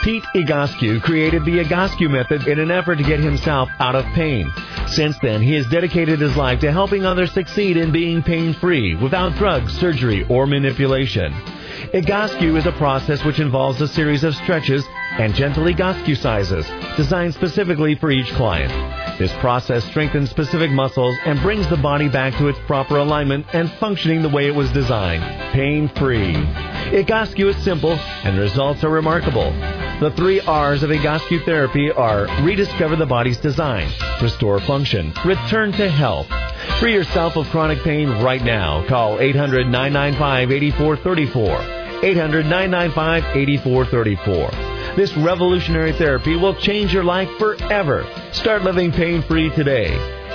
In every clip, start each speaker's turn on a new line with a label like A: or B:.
A: Pete Egoscue created the Egoscue method in an effort to get himself out of pain. Since then, he has dedicated his life to helping others succeed in being pain-free without drugs, surgery, or manipulation. Egoscue is a process which involves a series of stretches and gentle Egoscue-sizes designed specifically for each client. This process strengthens specific muscles and brings the body back to its proper alignment and functioning the way it was designed, pain-free. Egoscue is simple and results are remarkable. The 3 R's of Egoscue therapy are rediscover the body's design, restore function, return to health. Free yourself of chronic pain right now. Call 800-995-8434. 800-995-8434. This revolutionary therapy will change your life forever. Start living pain-free today.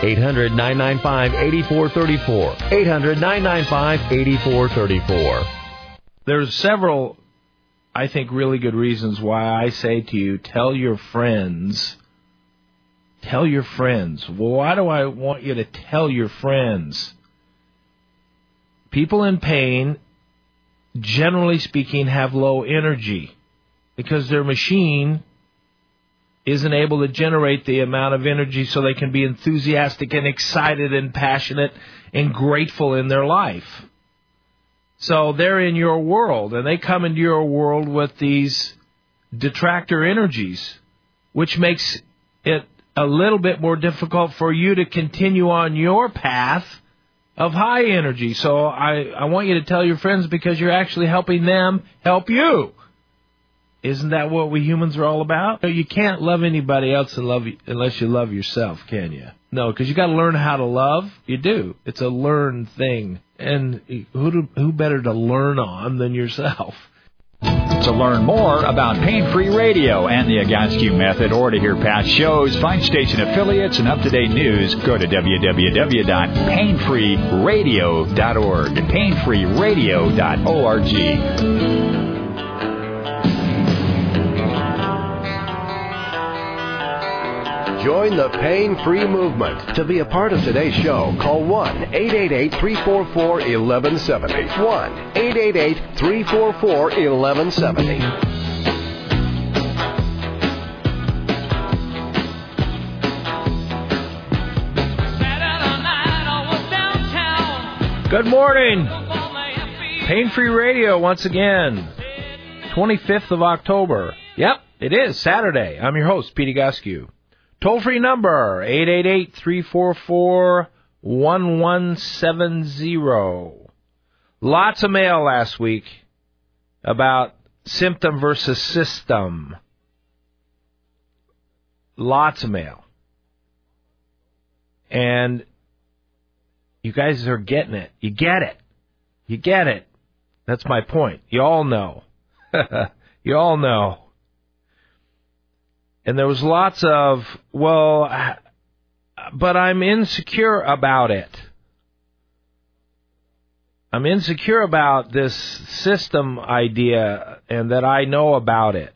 A: 800-995-8434. 800-995-8434.
B: There's several, I think, really good reasons why I say to you, tell your friends. Tell your friends. Well, why do I want you to tell your friends? People in pain, generally speaking, have low energy because their machine isn't able to generate the amount of energy so they can be enthusiastic and excited and passionate and grateful in their life. So they're in your world, and they come into your world with these detractor energies, which makes it a little bit more difficult for you to continue on your path of high energy. So I want you to tell your friends because you're actually helping them help you. Isn't that what we humans are all about? You can't love anybody else unless you love yourself, can you? No, because you got to learn how to love. You do. It's a learned thing. And who better to learn on than yourself?
C: To learn more about Pain-Free Radio and the Egoscue method, or to hear past shows, find station affiliates, and up-to-date news, go to www.painfreeradio.org. painfreeradio.org.
D: Join the pain-free movement. To be a part of today's show, call 1-888-344-1170. 1-888-344-1170.
B: Good morning. Pain-Free Radio once again. 25th of October. Yep, it is Saturday. I'm your host, Pete Egoscue. Toll-free number, 888-344-1170. Lots of mail last week about symptom versus system. Lots of mail. And you guys are getting it. You get it. You get it. That's my point. You all know. You all know. And there was lots of, well, but I'm insecure about it. I'm insecure about this system idea and that I know about it.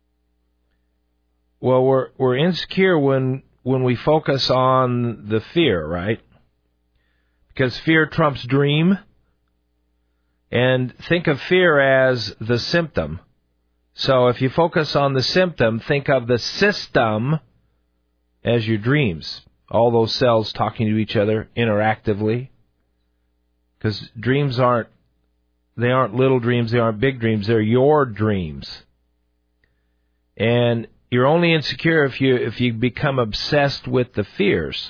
B: Well, we're insecure when we focus on the fear, right? Because fear trumps dream. And think of fear as the symptom. So if you focus on the symptom, think of the system as your dreams. All those cells talking to each other interactively. Because dreams aren't little dreams, they aren't big dreams, they're your dreams. And you're only insecure if you become obsessed with the fears.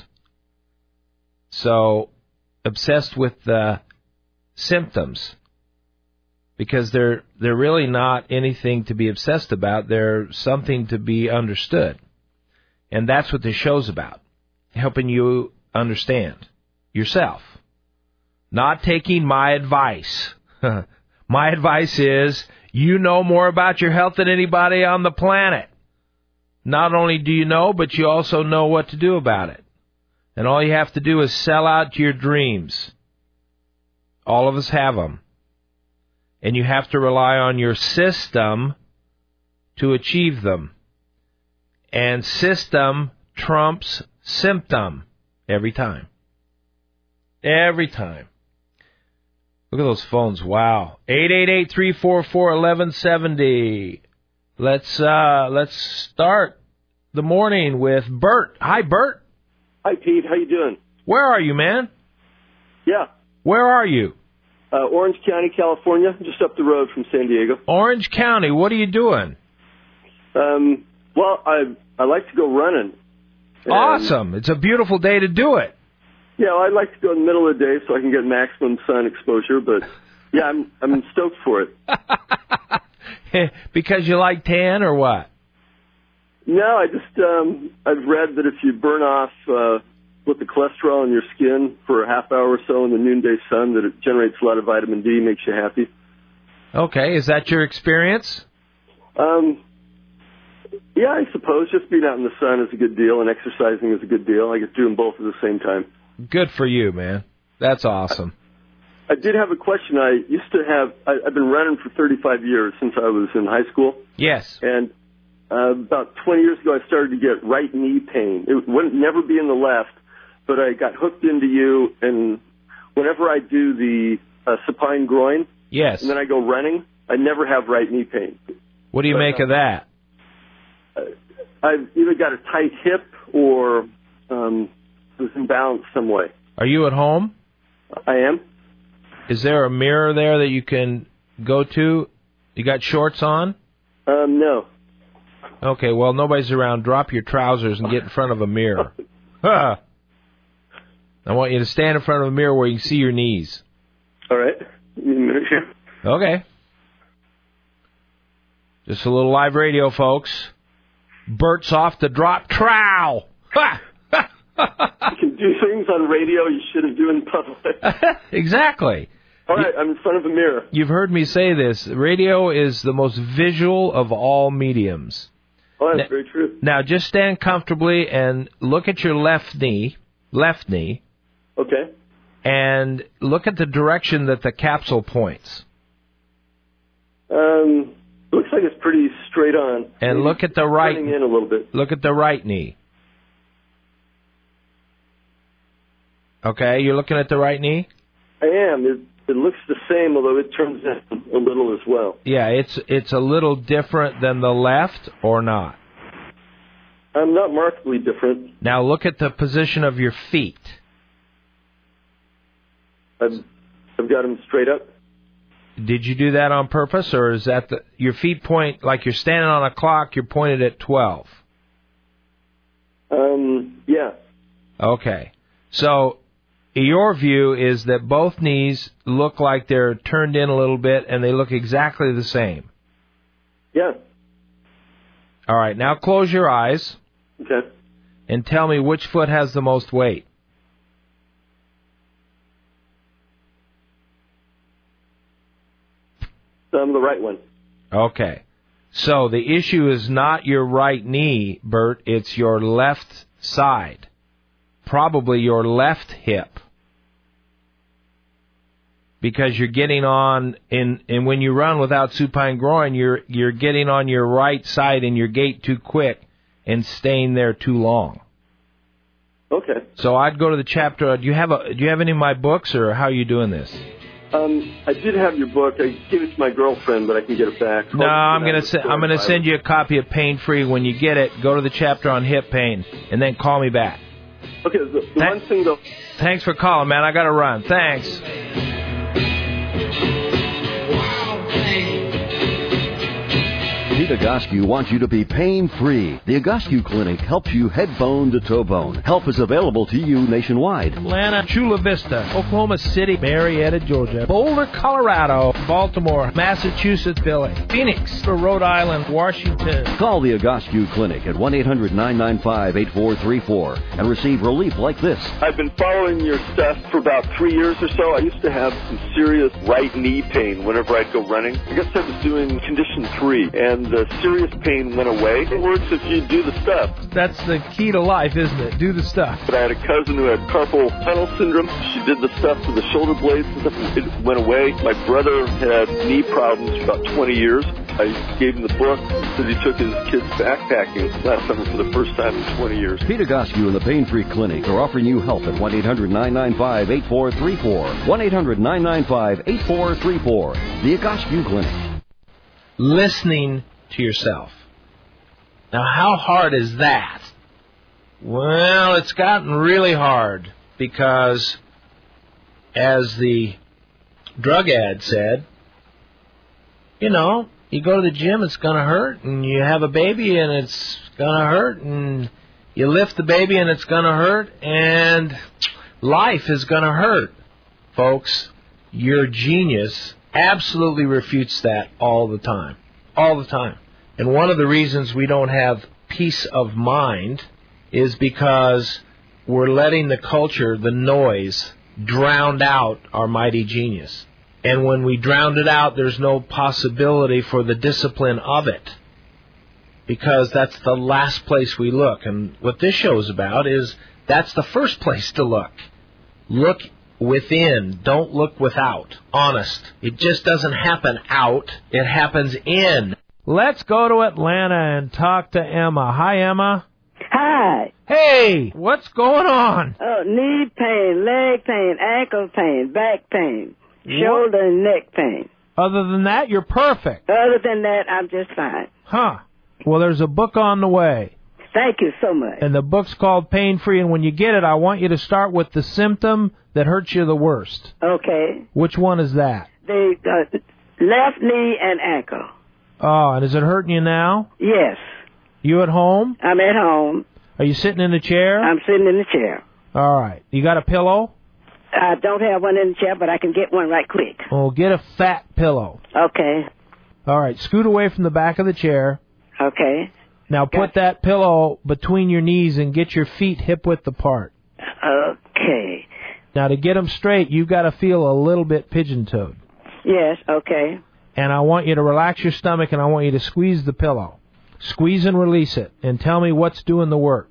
B: So obsessed with the symptoms. Because they're really not anything to be obsessed about. They're something to be understood. And that's what this show's about. Helping you understand yourself. Not taking my advice. My advice is, you know more about your health than anybody on the planet. Not only do you know, but you also know what to do about it. And all you have to do is sell out to your dreams. All of us have them. And you have to rely on your system to achieve them. And system trumps symptom every time. Every time. Look at those phones. Wow. 888-344-1170. Let's start the morning with Bert. Hi, Bert.
E: Hi, Pete. How you doing?
B: Where are you, man?
E: Yeah.
B: Where are you?
E: Orange County, California, just up the road from San Diego.
B: Orange County. What are you doing?
E: Well, I like to go running.
B: Awesome. It's a beautiful day to do it.
E: Yeah, I like to go in the middle of the day so I can get maximum sun exposure, but yeah, I'm stoked for it.
B: Because you like tan or what?
E: No, I just I've read that if you burn off with the cholesterol in your skin for a half hour or so in the noonday sun, that it generates a lot of vitamin D, makes you happy.
B: Okay, is that your experience?
E: Yeah, I suppose just being out in the sun is a good deal, and exercising is a good deal. I get to do them both at the same time.
B: Good for you, man. That's awesome.
E: I did have a question. I used to have, I've been running for 35 years since I was in high school.
B: Yes.
E: And about 20 years ago, I started to get right knee pain. It wouldn't never be in the left, but I got hooked into you, and whenever I do the supine groin,
B: yes,
E: and then I go running, I never have right knee pain.
B: What do you make of that?
E: I've either got a tight hip or was imbalanced some way.
B: Are you at home?
E: I am.
B: Is there a mirror there that you can go to? You got shorts on?
E: No.
B: Okay, well, nobody's around. Drop your trousers and get in front of a mirror. I want you to stand in front of a mirror where you can see your knees.
E: All right.
B: Okay. Just a little live radio, folks. Bert's off the drop trowel.
E: You can do things on radio you shouldn't do in public.
B: Exactly.
E: All right, I'm in front of a mirror.
B: You've heard me say this. Radio is the most visual of all mediums.
E: Oh, that's very true.
B: Now, just stand comfortably and look at your left knee.
E: Okay.
B: And look at the direction that the capsule points.
E: Looks like it's pretty straight on.
B: And look at the right.
E: Turning in a little bit.
B: Look at the right knee. Okay, you're looking at the right knee?
E: I am. It looks the same, although it turns in a little as well.
B: Yeah, it's a little different than the left, or not?
E: Not markedly different.
B: Now look at the position of your feet.
E: I've got them straight up.
B: Did you do that on purpose, or is that your feet point, like you're standing on a clock, you're pointed at 12?
E: Yeah.
B: Okay. So your view is that both knees look like they're turned in a little bit, and they look exactly the same.
E: Yeah.
B: All right. Now close your eyes.
E: Okay.
B: And tell me which foot has the most weight.
E: The right one.
B: Okay. So the issue is not your right knee, Bert. It's your left side. Probably your left hip. Because you're getting on, and when you run without supine groin, you're getting on your right side in your gait too quick and staying there too long.
E: Okay.
B: So I'd go to the chapter. Do you have any of my books, or how are you doing this?
E: I did have your book. I gave it to my girlfriend, but I can get it back.
B: No, I'm gonna send you a copy of Pain Free. When you get it, go to the chapter on hip pain, and then call me back.
E: Okay. The one thing though.
B: Thanks for calling, man. I gotta run. Thanks.
D: Pete Egoscue wants you to be pain-free. The Egoscue Clinic helps you head bone to toe bone. Help is available to you nationwide.
B: Atlanta, Chula Vista, Oklahoma City, Marietta, Georgia, Boulder, Colorado, Baltimore, Massachusetts, Philly, Phoenix, Rhode Island, Washington.
D: Call the Egoscue Clinic at 1-800-995-8434 and receive relief like this.
E: I've been following your stuff for about 3 years or so. I used to have some serious right knee pain whenever I'd go running. I guess I was doing condition 3, and the serious pain went away. It works if you do the stuff.
B: That's the key to life, isn't it? Do the stuff.
E: But I had a cousin who had carpal tunnel syndrome. She did the stuff for the shoulder blades and stuff, and it went away. My brother had knee problems for about 20 years. I gave him the book. He said he took his kids backpacking last summer for the first time in 20 years.
D: Pete Egoscue and the Pain Free Clinic are offering you help at 1-800-995-8434. 1-800-995-8434. The Egoscue Clinic.
B: Listening to yourself. Now, how hard is that? Well, it's gotten really hard because, as the drug ad said, you know, you go to the gym, it's going to hurt, and you have a baby, and it's going to hurt, and you lift the baby, and it's going to hurt, and life is going to hurt. Folks, your genius absolutely refutes that all the time. All the time. And one of the reasons we don't have peace of mind is because we're letting the culture, the noise, drown out our mighty genius. And when we drown it out, there's no possibility for the discipline of it, because that's the last place we look. And what this show's about is that's the first place to look. Look within. Don't look without. Honest. It just doesn't happen out. It happens in. Let's go to Atlanta and talk to Emma. Hi, Emma.
F: Hi.
B: Hey, what's going on?
F: Oh, knee pain, leg pain, ankle pain, back pain, shoulder and neck pain.
B: Other than that, you're perfect.
F: Other than that, I'm just fine.
B: Huh. Well, there's a book on the way.
F: Thank you so much.
B: And the book's called Pain Free, and when you get it, I want you to start with the symptom that hurts you the worst.
F: Okay.
B: Which one is that?
F: The left knee and ankle.
B: Oh, and is it hurting you now?
F: Yes.
B: You at home?
F: I'm at home.
B: Are you sitting in the chair?
F: I'm sitting in the chair.
B: All right. You got a pillow?
F: I don't have one in the chair, but I can get one right quick.
B: Well, get a fat pillow.
F: Okay.
B: All right. Scoot away from the back of the chair.
F: Okay.
B: Now put that pillow between your knees and get your feet hip-width apart.
F: Okay.
B: Now, to get them straight, you've got to feel a little bit pigeon-toed.
F: Yes, okay.
B: And I want you to relax your stomach, and I want you to squeeze the pillow. Squeeze and release it, and tell me what's doing the work.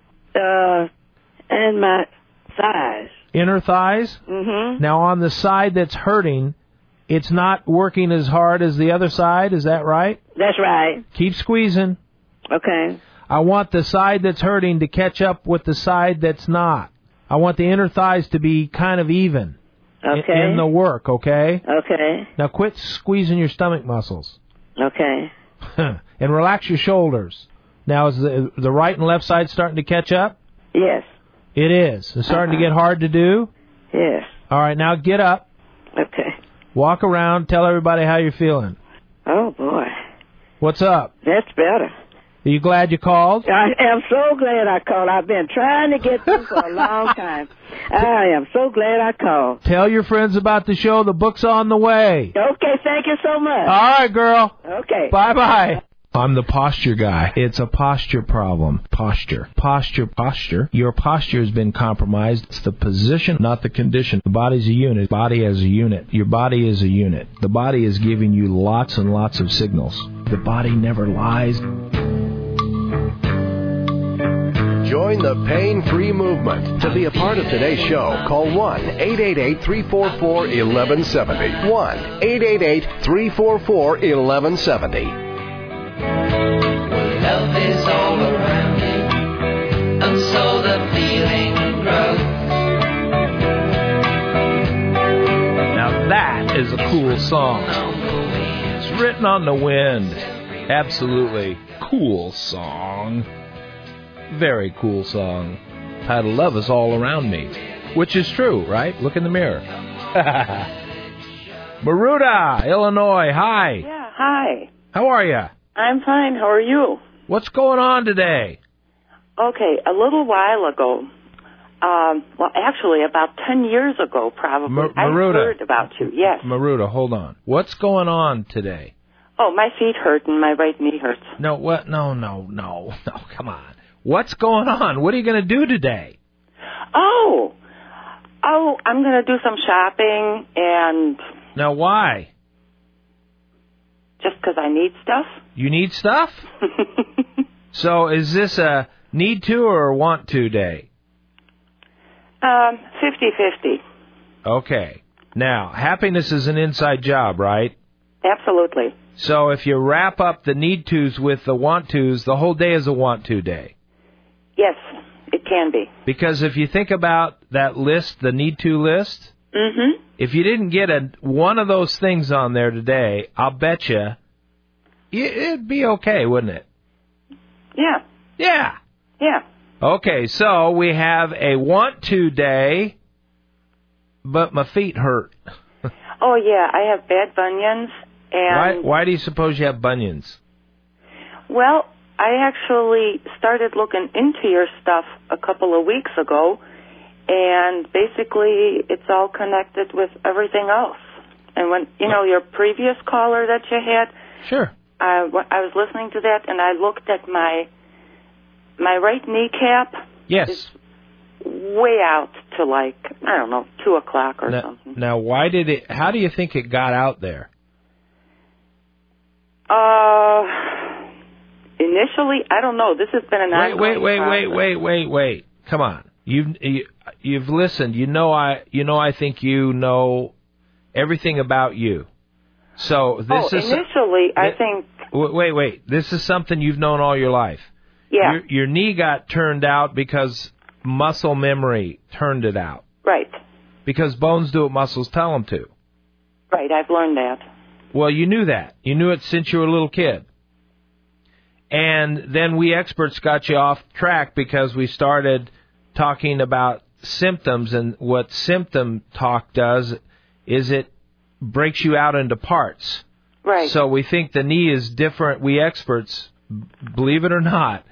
F: And my thighs.
B: Inner thighs?
F: Mm-hmm.
B: Now, on the side that's hurting, it's not working as hard as the other side. Is that right?
F: That's right.
B: Keep squeezing.
F: Okay.
B: I want the side that's hurting to catch up with the side that's not. I want the inner thighs to be kind of even.
F: Okay.
B: In the work, okay?
F: Okay.
B: Now quit squeezing your stomach muscles.
F: Okay.
B: And relax your shoulders. Now, is the right and left side starting to catch up?
F: Yes.
B: It is. It's starting to get hard to do?
F: Yes.
B: All right, now get up.
F: Okay.
B: Walk around. Tell everybody how you're feeling.
F: Oh, boy.
B: What's up?
F: That's better.
B: Are you glad you called?
F: I am so glad I called. I've been trying to get through for a long time. I am so glad I called.
B: Tell your friends about the show. The book's on the way.
F: Okay, thank you so much.
B: All right, girl.
F: Okay.
B: Bye-bye. I'm the posture guy. It's a posture problem. Posture. Your posture has been compromised. It's the position, not the condition. The body's a unit. Body as a unit. Your body is a unit. The body is giving you lots and lots of signals. The body never lies.
G: Join the pain-free movement. To be a part of today's show, call 1-888-344-1170. 1-888-344-1170.
H: Love is all around me, and so the feeling grows.
B: Now that is a cool song. It's written on the wind. Absolutely cool song. Very cool song. Titled Love is All Around Me. Which is true, right? Look in the mirror. Maruda, Illinois, hi.
I: Yeah, hi.
B: How are you?
I: I'm fine. How are you?
B: What's going on today?
I: Okay, a little while ago, well, actually about 10 years ago probably, I heard about you, yes.
B: Maruda, hold on. What's going on today?
I: Oh, my feet hurt and my right knee hurts.
B: No, what? No, come on. What's going on? What are you going to do today?
I: Oh, I'm going to do some shopping and...
B: Now, why?
I: Just because I need stuff.
B: You need stuff? So is this a need to or want to day?
I: 50-50.
B: Okay. Now, happiness is an inside job, right?
I: Absolutely.
B: So if you wrap up the need tos with the want tos, the whole day is a want to day.
I: Yes, it can be.
B: Because if you think about that list, the need to list, if you didn't get one of those things on there today, I'll bet you it'd be okay, wouldn't it?
I: Yeah.
B: Yeah.
I: Yeah.
B: Okay, so we have a want to day, but my feet hurt.
I: Oh, yeah, I have bad bunions. And
B: Why do you suppose you have bunions?
I: Well, I actually started looking into your stuff a couple of weeks ago, and basically it's all connected with everything else. And when, your previous caller that you had,
B: sure,
I: I was listening to that, and I looked at my right kneecap.
B: Yes.
I: Is way out to 2 o'clock or something.
B: Now, how do you think it got out there?
I: Initially, I don't know. This has been an ongoing process.
B: Wait. Come on. You've listened. I think you know everything about you. So this is
I: initially, I think.
B: Wait. This is something you've known all your life.
I: Yeah.
B: Your knee got turned out because muscle memory turned it out.
I: Right.
B: Because bones do what muscles tell them to.
I: Right. I've learned that.
B: Well, you knew that. You knew it since you were a little kid. And then we experts got you off track because we started talking about symptoms, and what symptom talk does is it breaks you out into parts.
I: Right.
B: So we think the knee is different. We experts, believe it or not,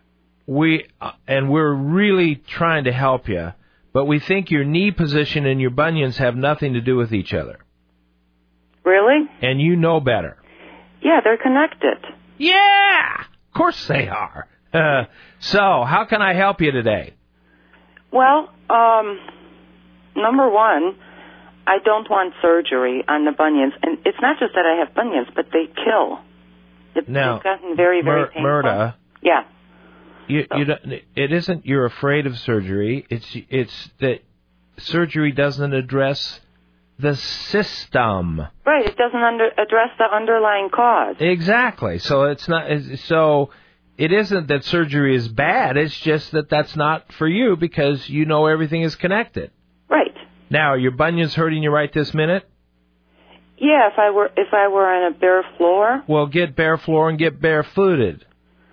B: we're really trying to help you, but we think your knee position and your bunions have nothing to do with each other.
I: Really?
B: And you know better.
I: Yeah, they're connected.
B: Yeah! Of course they are. So, how can I help you today?
I: Well, number one, I don't want surgery on the bunions. And it's not just that I have bunions, but they kill. They've gotten very, very painful.
B: Murda.
I: Yeah.
B: It isn't you're afraid of surgery. It's that surgery doesn't address the system.
I: Right. It doesn't address the underlying cause.
B: Exactly. So it's not. So it isn't that surgery is bad. It's just that that's not for you because you know everything is connected.
I: Right.
B: Now, are your bunions hurting you right this minute?
I: Yeah. If I were on a bare floor.
B: Well, get bare floor and get barefooted.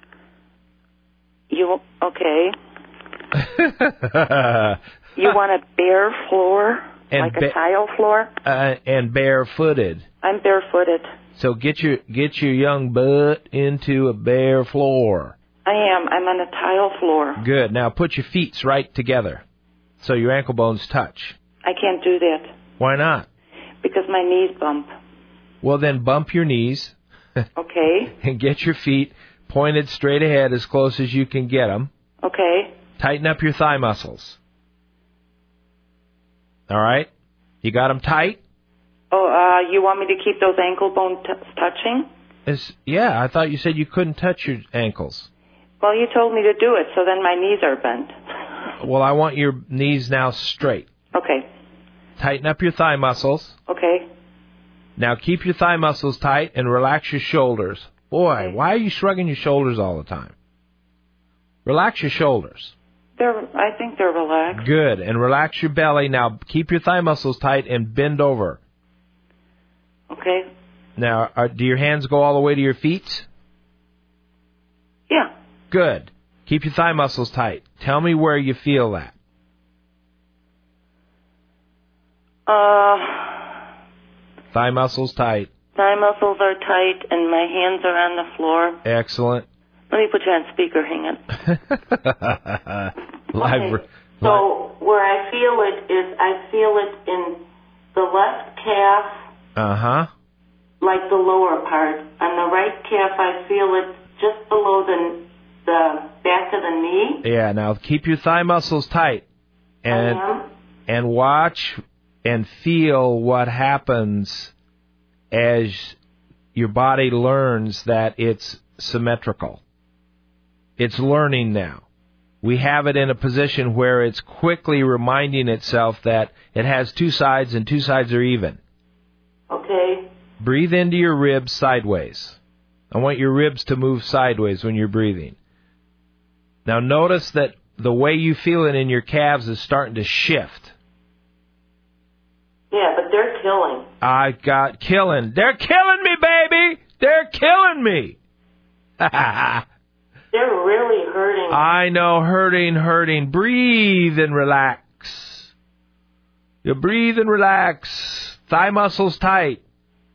I: Okay. You want a bare floor? Like a tile floor?
B: And barefooted.
I: I'm barefooted.
B: So get your young butt into a bare floor.
I: I am. I'm on a tile floor.
B: Good. Now put your feet right together so your ankle bones touch.
I: I can't do that.
B: Why not?
I: Because my knees bump.
B: Well, then bump your knees.
I: Okay.
B: And get your feet pointed straight ahead as close as you can get them.
I: Okay.
B: Tighten up your thigh muscles. All right? You got them tight?
I: Oh, you want me to keep those ankle bones touching?
B: Yeah, I thought you said you couldn't touch your ankles.
I: Well, you told me to do it, so then my knees are bent.
B: Well, I want your knees now straight.
I: Okay.
B: Tighten up your thigh muscles.
I: Okay.
B: Now keep your thigh muscles tight and relax your shoulders. Boy, okay. Why are you shrugging your shoulders all the time? Relax your shoulders.
I: I think they're relaxed.
B: Good. And relax your belly. Now keep your thigh muscles tight and bend over.
I: Okay.
B: Now, do your hands go all the way to your feet?
I: Yeah.
B: Good. Keep your thigh muscles tight. Tell me where you feel that. Thigh muscles tight.
I: Thigh muscles are tight, and my hands are on the floor.
B: Excellent.
I: Let me put you on speaker. Hang on. So where I feel it is, I feel it in the left calf.
B: Uh-huh.
I: Like the lower part. On the right calf, I feel it just below the back of the knee.
B: Yeah. Now keep your thigh muscles tight, and watch and feel what happens as your body learns that it's symmetrical. It's learning now. We have it in a position where it's quickly reminding itself that it has two sides and two sides are even.
I: Okay.
B: Breathe into your ribs sideways. I want your ribs to move sideways when you're breathing. Now notice that the way you feel it in your calves is starting to shift.
I: Yeah, but they're killing.
B: They're killing me, baby! They're killing me.
I: They're really hurting.
B: I know, hurting. Breathe and relax. You breathe and relax. Thigh muscles tight.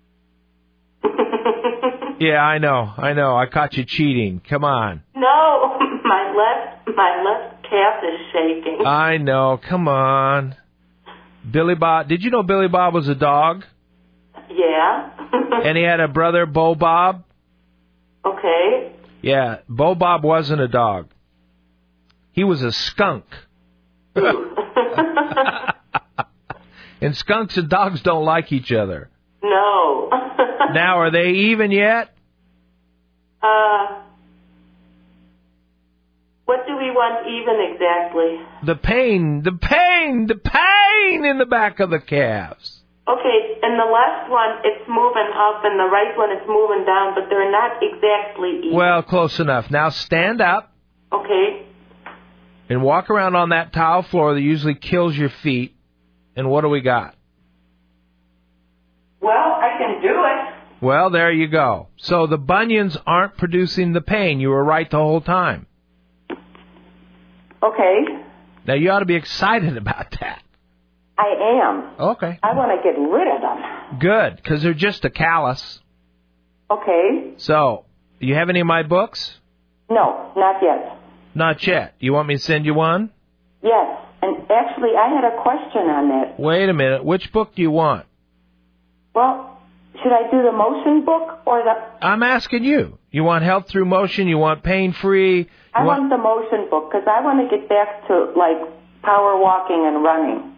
B: Yeah, I know. I caught you cheating. Come on.
I: No, my left calf is shaking.
B: I know. Come on. Billy Bob. Did you know Billy Bob was a dog?
I: Yeah.
B: And he had a brother, Bo Bob?
I: Okay.
B: Yeah, Bo Bob wasn't a dog. He was a skunk. And skunks and dogs don't like each other.
I: No.
B: Now, are they even yet?
I: What do we want even exactly?
B: The pain in the back of the calves.
I: Okay, and the left one, it's moving up, and the right one, it's moving down, but they're not exactly even.
B: Well, close enough. Now stand up.
I: Okay.
B: And walk around on that tile floor that usually kills your feet. And what do we got?
I: Well, I can do it.
B: Well, there you go. So the bunions aren't producing the pain. You were right the whole time.
I: Okay.
B: Now, you ought to be excited about that.
I: I am.
B: Okay.
I: I want to get rid of them.
B: Good, because they're just a callus.
I: Okay.
B: So, do you have any of my books?
I: No, not yet.
B: Not yet. You want me to send you one?
I: Yes. And actually, I had a question on that.
B: Wait a minute. Which book do you want?
I: Well, should I do the motion book or the...
B: I'm asking you. You want Health Through Motion? You want Pain-Free?
I: I want the motion book because I want to get back to, like, power walking and running.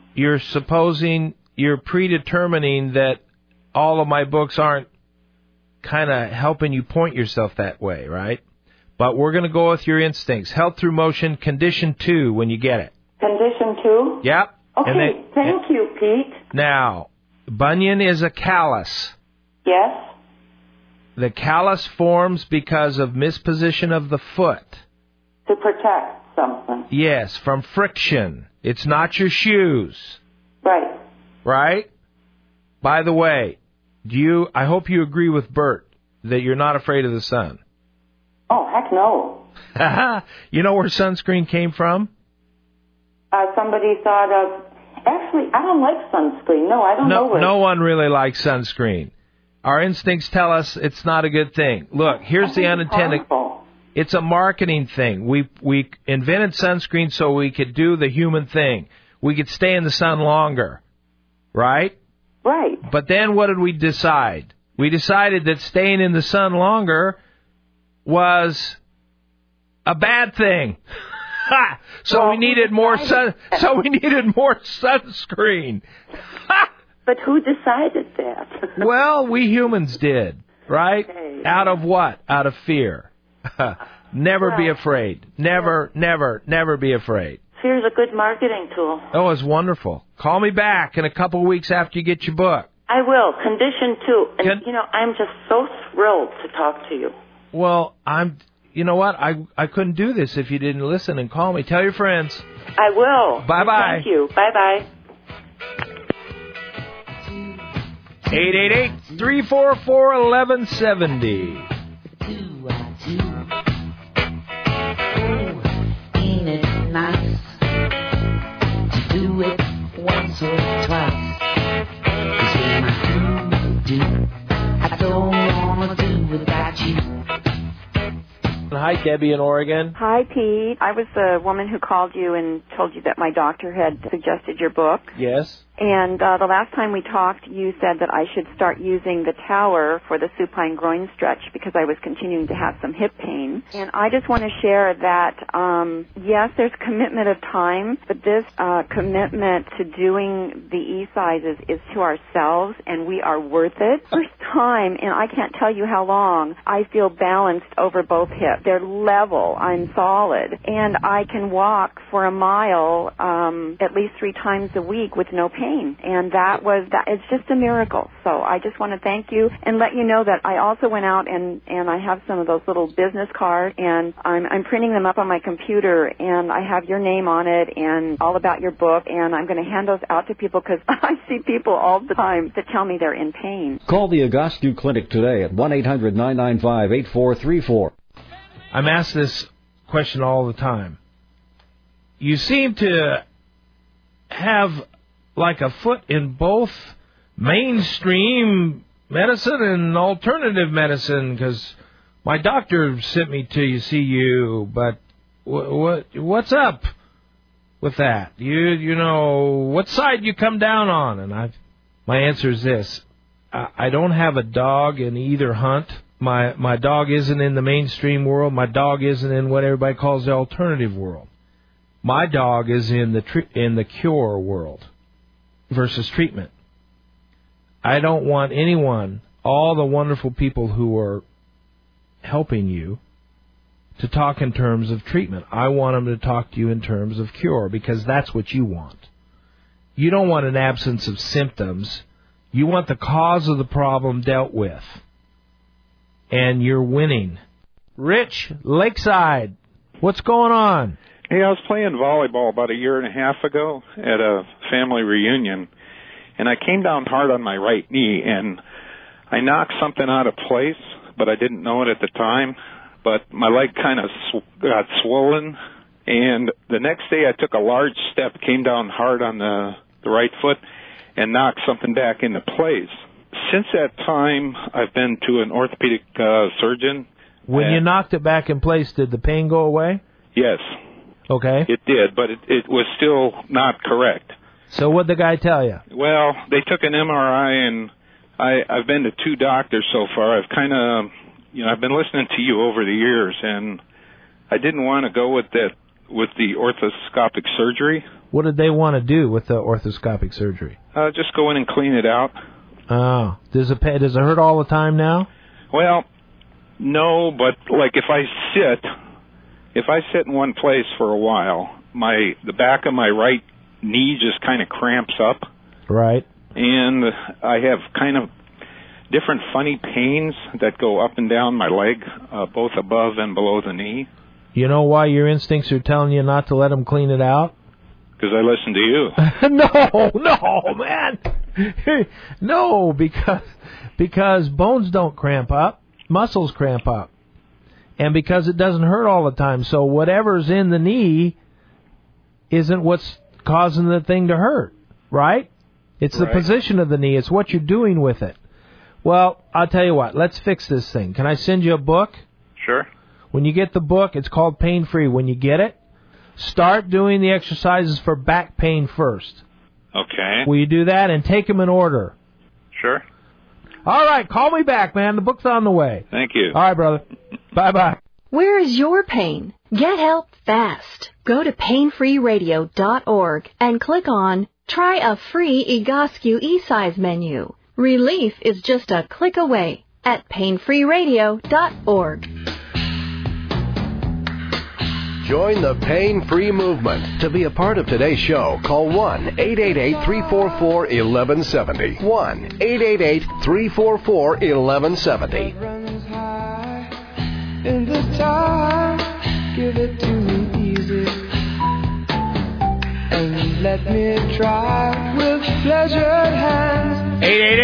B: You're predetermining that all of my books aren't kind of helping you point yourself that way, right? But we're going to go with your instincts. Health Through Motion, Condition 2 when you get it.
I: Condition 2?
B: Yep.
I: Okay, thank you, Pete.
B: Now, bunion is a callus.
I: Yes?
B: The callus forms because of misposition of the foot.
I: To protect something.
B: Yes, from friction. It's not your shoes.
I: Right.
B: Right? By the way, I hope you agree with Bert that you're not afraid of the sun.
I: Oh, heck no.
B: You know where sunscreen came from?
I: Somebody thought of... Actually, I don't like sunscreen. No, I don't know where...
B: No one really likes sunscreen. Our instincts tell us it's not a good thing. Look, here's the unintended... It's a marketing thing. We invented sunscreen so we could do the human thing. We could stay in the sun longer. Right?
I: Right.
B: But then what did we decide? We decided that staying in the sun longer was a bad thing. So we needed more sun. So we needed more sunscreen.
I: But who decided that?
B: Well, we humans did, right?
I: Okay.
B: Out of what? Out of fear. Never be afraid. Never be afraid.
I: Fear's a good marketing tool.
B: Oh, it's wonderful. Call me back in a couple of weeks after you get your book.
I: I will. Condition 2. And, I'm just so thrilled to talk to you.
B: Well, you know what? I couldn't do this if you didn't listen and call me. Tell your friends.
I: I will.
B: Bye-bye.
I: Thank you. Bye-bye.
B: 888-344-1170.
H: Ain't it nice to do it once or twice? 'Cause when I don't wanna do without you.
B: Hi, Debbie in Oregon.
J: Hi, Pete. I was the woman who called you and told you that my doctor had suggested your book.
B: Yes.
J: And the last time we talked, you said that I should start using the tower for the supine groin stretch because I was continuing to have some hip pain. And I just want to share that, yes, there's commitment of time, but this commitment to doing the E-sizes is to ourselves, and we are worth it. First time, and I can't tell you how long, I feel balanced over both hips. They're level. I'm solid. And I can walk for a mile at least 3 times a week with no pain. pain. And it's just a miracle. So I just want to thank you and let you know that I also went out and I have some of those little business cards, and I'm printing them up on my computer, and I have your name on it and all about your book, and I'm going to hand those out to people because I see people all the time that tell me they're in pain.
D: Call the Egoscue Clinic today at 1-800-995-8434.
B: I'm asked this question all the time. You seem to have like a foot in both mainstream medicine and alternative medicine, because my doctor sent me to see you, but what's up with that? You know, what side you come down on? And my answer is this. I don't have a dog in either hunt. My dog isn't in the mainstream world. My dog isn't in what everybody calls the alternative world. My dog is in the cure world versus treatment. I don't want anyone, all the wonderful people who are helping you, to talk in terms of treatment. I want them to talk to you in terms of cure, because that's what you want. You don't want an absence of symptoms. You want the cause of the problem dealt with. And you're winning. Rich, Lakeside, what's going on?
K: Hey, I was playing volleyball about a year and a half ago at a family reunion, and I came down hard on my right knee, and I knocked something out of place, but I didn't know it at the time. But my leg kind of got swollen, and the next day I took a large step, came down hard on the right foot, and knocked something back into place. Since that time, I've been to an orthopedic surgeon.
B: When you knocked it back in place, did the pain go away?
K: Yes.
B: Okay.
K: It did, but it was still not correct.
B: So what'd the guy tell you?
K: Well, they took an MRI, and I've been to 2 doctors so far. I've kind of, I've been listening to you over the years, and I didn't want to go with the orthoscopic surgery.
B: What did they want to do with the orthoscopic surgery?
K: Just go in and clean it out.
B: Oh, does it hurt all the time now?
K: Well, no, but like if I sit in one place for a while, the back of my right knee just kind of cramps up.
B: Right.
K: And I have kind of different funny pains that go up and down my leg, both above and below the knee.
B: You know why your instincts are telling you not to let them clean it out?
K: Because I listen to you.
B: No, man. No, because bones don't cramp up, muscles cramp up. And because it doesn't hurt all the time. So whatever's in the knee isn't what's causing the thing to hurt, right? It's the position of the knee. It's what you're doing with it. Well, I'll tell you what. Let's fix this thing. Can I send you a book?
K: Sure.
B: When you get the book, it's called Pain Free. When you get it, start doing the exercises for back pain first.
K: Okay.
B: Will you do that? And take them in order.
K: Sure.
B: All right, call me back, man. The book's on the way.
K: Thank you.
B: All right, brother. Bye-bye.
L: Where is your pain? Get help fast. Go to painfreeradio.org and click on Try a free Egoscue eSize menu. Relief is just a click away at painfreeradio.org.
G: Join the pain-free movement. To be a part of today's show, call 1-888-344-1170. 1-888-344-1170.
H: In the dark, give it to me easy, and let me try with pleasured hands.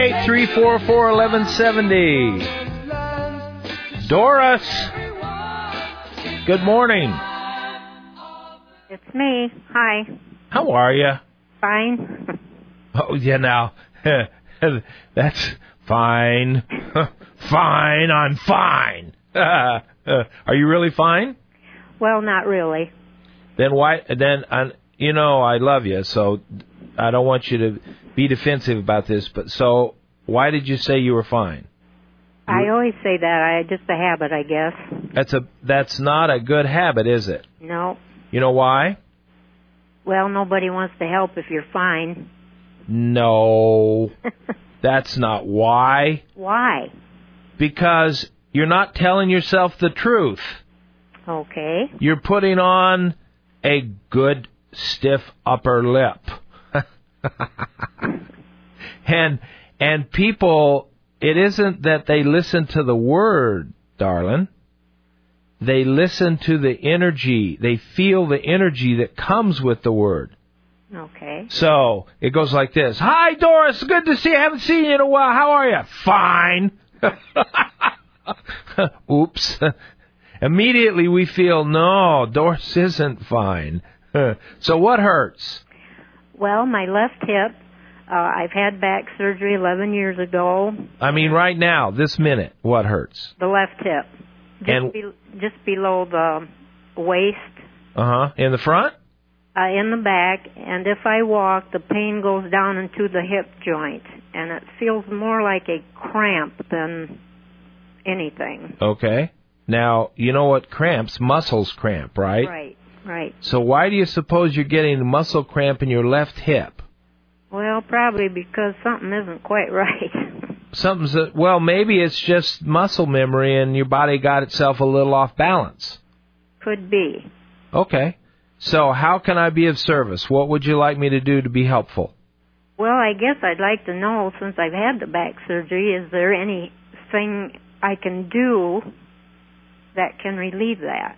B: 888-344-1170. Doris, good morning.
M: It's me. Hi.
B: How are you?
M: Fine.
B: Oh, yeah, now, that's fine. Fine, I'm fine. Are you really fine?
M: Well, not really.
B: Then why? Then I love you, so I don't want you to be defensive about this. But so, why did you say you were fine?
M: I always say that. Just a habit, I guess.
B: That's not a good habit, is it?
M: No.
B: You know why?
M: Well, nobody wants to help if you're fine.
B: No, that's not why.
M: Why?
B: Because you're not telling yourself the truth.
M: Okay.
B: You're putting on a good stiff upper lip. And people, it isn't that they listen to the word, darling. They listen to the energy. They feel the energy that comes with the word.
M: Okay.
B: So it goes like this. Hi, Doris. Good to see you. I haven't seen you in a while. How are you? Fine. Oops. Immediately we feel, no, Doris isn't fine. So what hurts?
M: Well, my left hip. I've had back surgery 11 years ago.
B: I mean, right now, this minute, what hurts?
M: The left hip. Just below the waist.
B: Uh-huh. In the front?
M: In the back. And if I walk, the pain goes down into the hip joint. And it feels more like a cramp than anything.
B: Okay. Now, you know what cramps? Muscles cramp, right?
M: Right.
B: So why do you suppose you're getting a muscle cramp in your left hip?
M: Well, probably because something isn't quite right.
B: Well, maybe it's just muscle memory and your body got itself a little off balance.
M: Could be.
B: Okay. So how can I be of service? What would you like me to do to be helpful?
M: Well, I guess I'd like to know, since I've had the back surgery, is there anything I can do that can relieve that?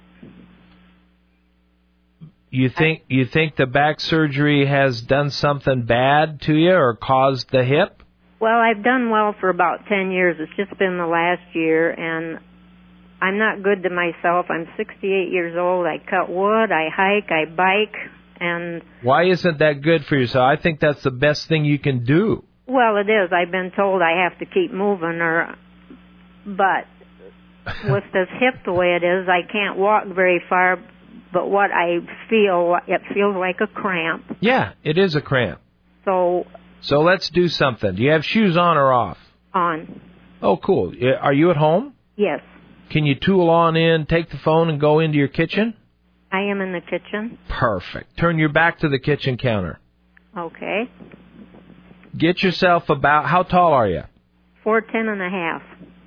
B: You think the back surgery has done something bad to you or caused the hip?
M: Well, I've done well for about 10 years. It's just been the last year, and I'm not good to myself. I'm 68 years old. I cut wood, I hike, I bike, and... Why
B: isn't that good for yourself? I think that's the best thing you can do.
M: Well, it is. I've been told I have to keep moving, but with this hip the way it is, I can't walk very far. But what I feel, it feels like a cramp.
B: Yeah, it is a cramp.
M: So
B: let's do something. Do you have shoes on or off?
M: On.
B: Oh, cool. Are you at home?
M: Yes.
B: Can you tool on in, take the phone, and go into your kitchen?
M: I am in the kitchen.
B: Perfect. Turn your back to the kitchen counter.
M: Okay.
B: Get yourself about, how tall are you?
M: 4'10.5".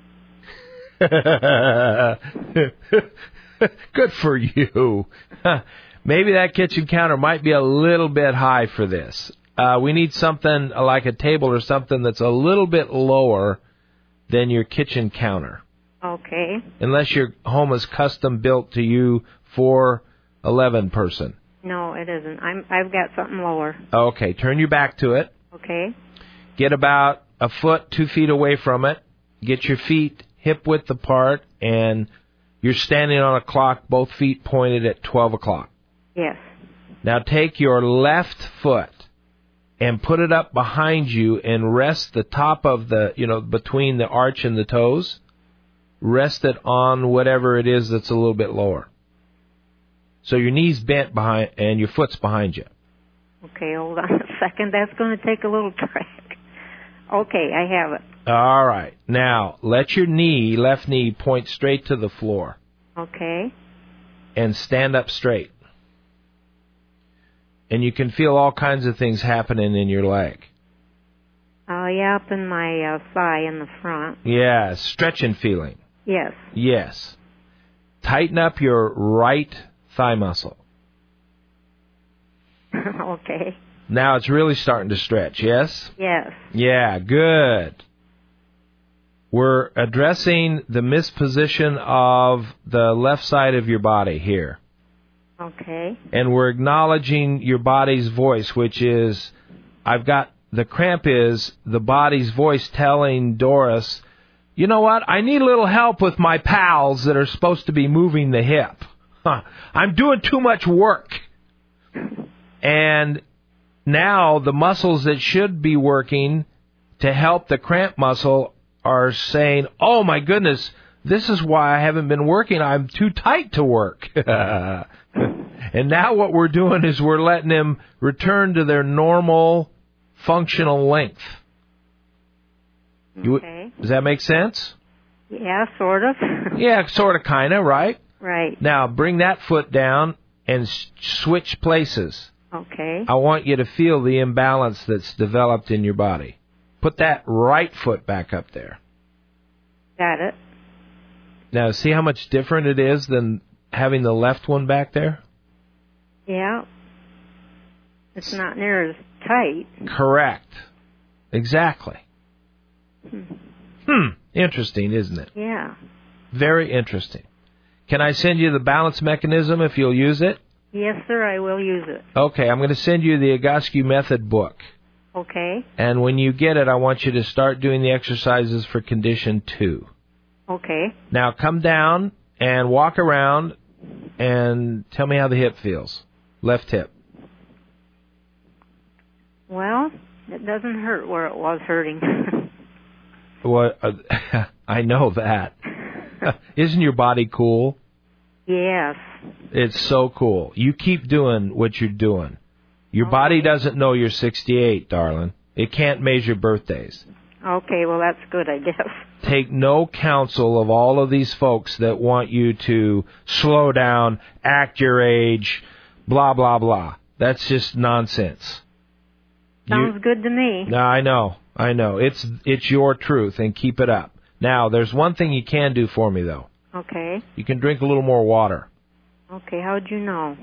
B: Good for you. Maybe that kitchen counter might be a little bit high for this. We need something like a table or something that's a little bit lower than your kitchen counter.
M: Okay.
B: Unless your home is custom built to you for 11 person.
M: No, it isn't. I've got something lower.
B: Okay, turn your back to it.
M: Okay.
B: Get about a foot, 2 feet away from it. Get your feet hip width apart, and you're standing on a clock, both feet pointed at 12 o'clock.
M: Yes.
B: Now take your left foot and put it up behind you and rest the top of the, between the arch and the toes. Rest it on whatever it is that's a little bit lower. So your knee's bent behind and your foot's behind you.
M: Okay, hold on a second. That's going to take a little track. Okay, I have it.
B: All right. Now, let your left knee, point straight to the floor.
M: Okay.
B: And stand up straight. And you can feel all kinds of things happening in your leg.
M: Yeah, up in my thigh in the front.
B: Yeah, stretching feeling.
M: Yes.
B: Yes. Tighten up your right thigh muscle.
M: Okay.
B: Now it's really starting to stretch, yes?
M: Yes.
B: Yeah, good. We're addressing the misposition of the left side of your body here.
M: Okay.
B: And we're acknowledging your body's voice, which is, the cramp is the body's voice telling Doris, you know what, I need a little help with my pals that are supposed to be moving the hip. I'm doing too much work. And now the muscles that should be working to help the cramp muscle are saying, oh my goodness, this is why I haven't been working. I'm too tight to work. And now what we're doing is we're letting them return to their normal functional length.
M: Okay.
B: Does that make sense?
M: Yeah, sort of.
B: Yeah, sort of, kind of, right?
M: Right.
B: Now, bring that foot down and switch places.
M: Okay.
B: I want you to feel the imbalance that's developed in your body. Put that right foot back up there.
M: Got it.
B: Now, see how much different it is than having the left one back there?
M: Yeah. It's not near as tight.
B: Correct. Exactly. Interesting, isn't it?
M: Yeah.
B: Very interesting. Can I send you the balance mechanism if you'll use it?
M: Yes, sir, I will use it.
B: Okay, I'm going to send you the Egoscue Method book.
M: Okay.
B: And when you get it, I want you to start doing the exercises for Condition 2.
M: Okay.
B: Now come down and walk around and tell me how the hip feels. Left hip.
M: Well, it doesn't hurt where it was hurting.
B: Well, I know that. Isn't your body cool?
M: Yes.
B: It's so cool. You keep doing what you're doing. Your body doesn't know you're 68, darling. It can't measure birthdays.
M: Okay, well, that's good, I guess.
B: Take no counsel of all of these folks that want you to slow down, act your age, blah, blah, blah. That's just nonsense.
M: Sounds good to me.
B: No, I know. It's your truth, and keep it up. Now, there's one thing you can do for me, though.
M: Okay.
B: You can drink a little more water.
M: Okay, how'd you know?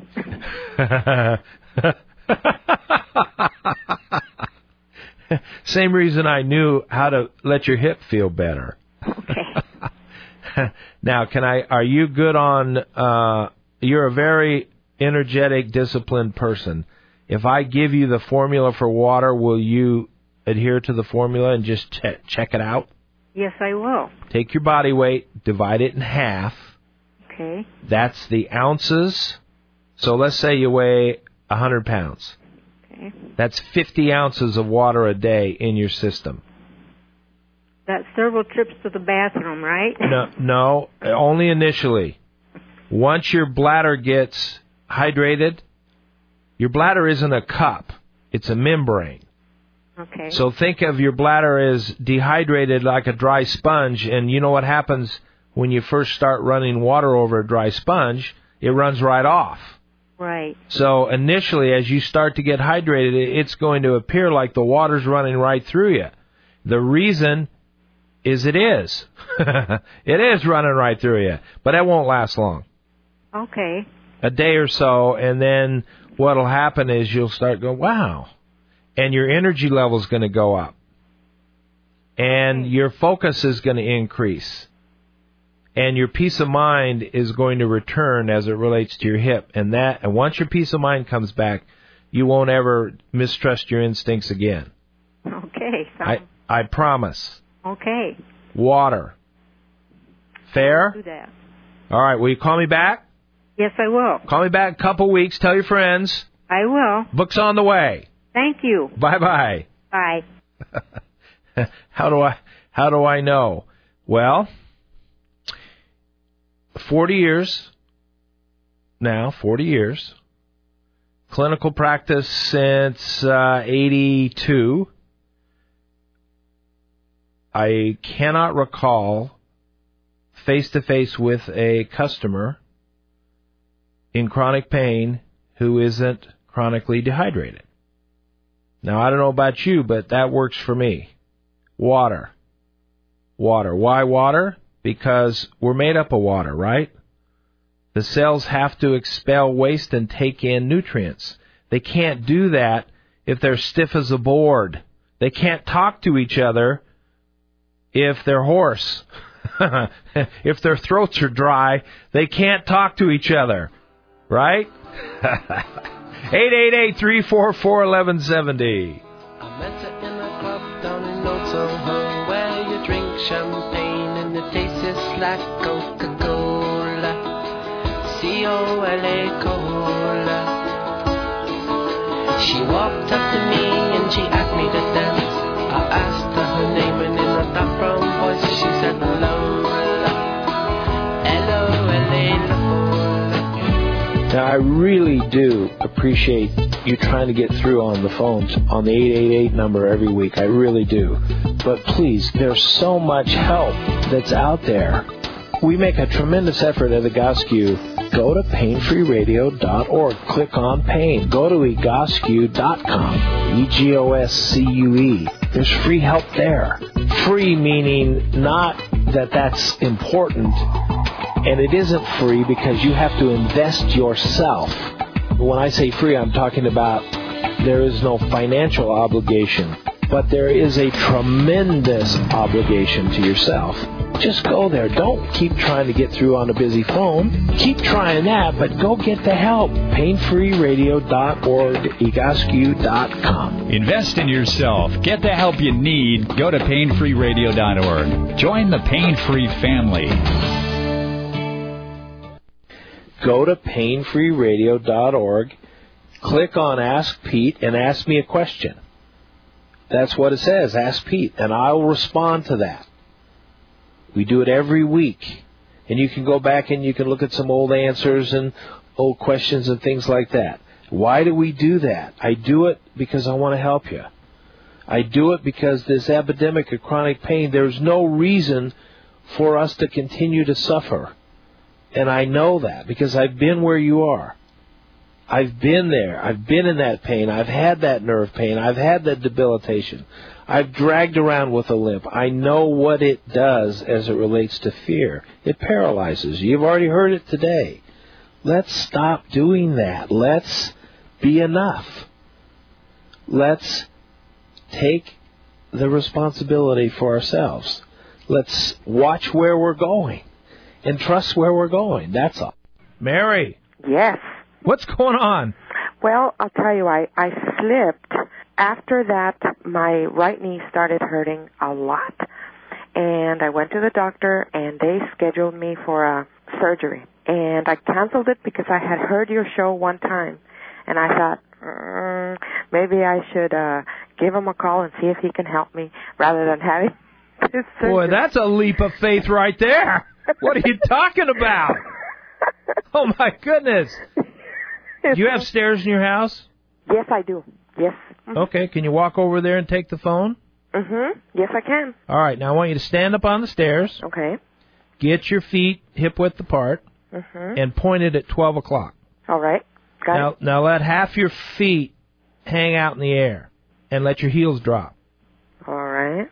B: Same reason I knew how to let your hip feel better.
M: Okay.
B: Now, are you good on, you're a very energetic, disciplined person. If I give you the formula for water, will you adhere to the formula and just check it out?
M: Yes, I will.
B: Take your body weight, divide it in half.
M: Okay.
B: That's the ounces. So let's say you weigh 100 pounds.
M: Okay.
B: That's 50 ounces of water a day in your system.
M: That's several trips to the bathroom, right?
B: No, only initially. Once your bladder gets hydrated, your bladder isn't a cup, it's a membrane.
M: Okay.
B: So think of your bladder as dehydrated like a dry sponge, and you know what happens when you first start running water over a dry sponge? It runs right off.
M: Right.
B: So initially, as you start to get hydrated, it's going to appear like the water's running right through you. The reason is it is. It is running right through you, but it won't last long.
M: Okay.
B: A day or so, and then what'll happen is you'll start going, wow. And your energy level's going to go up. And your focus is going to increase. And your peace of mind is going to return as it relates to your hip. And once your peace of mind comes back, you won't ever mistrust your instincts again.
M: Okay.
B: I promise.
M: Okay.
B: Water. Fair?
M: I'll do that.
B: All right. Will you call me back?
M: Yes, I will.
B: Call me back in a couple weeks. Tell your friends.
M: I will.
B: Book's on the way.
M: Thank you.
B: Bye-bye.
M: Bye.
B: How do I know? Well, 40 years now, 40 years. Clinical practice since 82. I cannot recall face-to-face with a customer in chronic pain who isn't chronically dehydrated. Now, I don't know about you, but that works for me. Water. Why water? Because we're made up of water, right? The cells have to expel waste and take in nutrients. They can't do that if they're stiff as a board. They can't talk to each other if they're hoarse. If their throats are dry, they can't talk to each other, right? 888-344-1170.
H: I met her in a club down in Old Soho, where you drink champagne and it tastes like Coca-Cola, C-O-L-A Cola. She walked up to me and she asked me to dance. I asked her her name and in a dark brown voice she said Lola, L-O-L-A Lola.
B: Now, I really do appreciate you trying to get through on the phones on the 888 number every week. I really do. But please, there's so much help that's out there. We make a tremendous effort at Egoscue. Go to painfreeradio.org. Click on pain. Go to egoscue.com. EGOSCUE. There's free help there. Free meaning not that that's important. And it isn't free because you have to invest yourself. When I say free, I'm talking about there is no financial obligation, but there is a tremendous obligation to yourself. Just go there. Don't keep trying to get through on a busy phone. Keep trying that, but go get the help. PainFreeRadio.org, Egoscue.com.
C: Invest in yourself. Get the help you need. Go to PainFreeRadio.org. Join the Pain Free family.
B: Go to PainFreeRadio.org. Click on Ask Pete and ask me a question. That's what it says, Ask Pete, and I'll respond to that. We do it every week, and you can go back and you can look at some old answers and old questions and things like that. Why do we do that? I do it because I want to help you. I do it because this epidemic of chronic pain, there's no reason for us to continue to suffer. And I know that because I've been where you are. I've been there. I've been in that pain. I've had that nerve pain. I've had that debilitation. I've dragged around with a limp. I know what it does as it relates to fear. It paralyzes you. You've already heard it today. Let's stop doing that. Let's be enough. Let's take the responsibility for ourselves. Let's watch where we're going and trust where we're going. That's all. Mary.
N: Yes.
B: What's going on?
N: Well, I'll tell you, I slipped. After that, my right knee started hurting a lot. And I went to the doctor, and they scheduled me for a surgery. And I canceled it because I had heard your show one time. And I thought, maybe I should give him a call and see if he can help me rather than having this surgery.
B: Boy, that's a leap of faith right there. What are you talking about? Oh, my goodness. Do you have stairs in your house?
N: Yes, I do. Yes.
B: Okay, can you walk over there and take the phone?
N: Mm-hmm. Yes, I can.
B: All right, now I want you to stand up on the stairs.
N: Okay.
B: Get your feet hip-width apart.
N: Mm-hmm.
B: And point it at 12 o'clock.
N: All right. Got it.
B: Now let half your feet hang out in the air. And let your heels drop.
N: All right.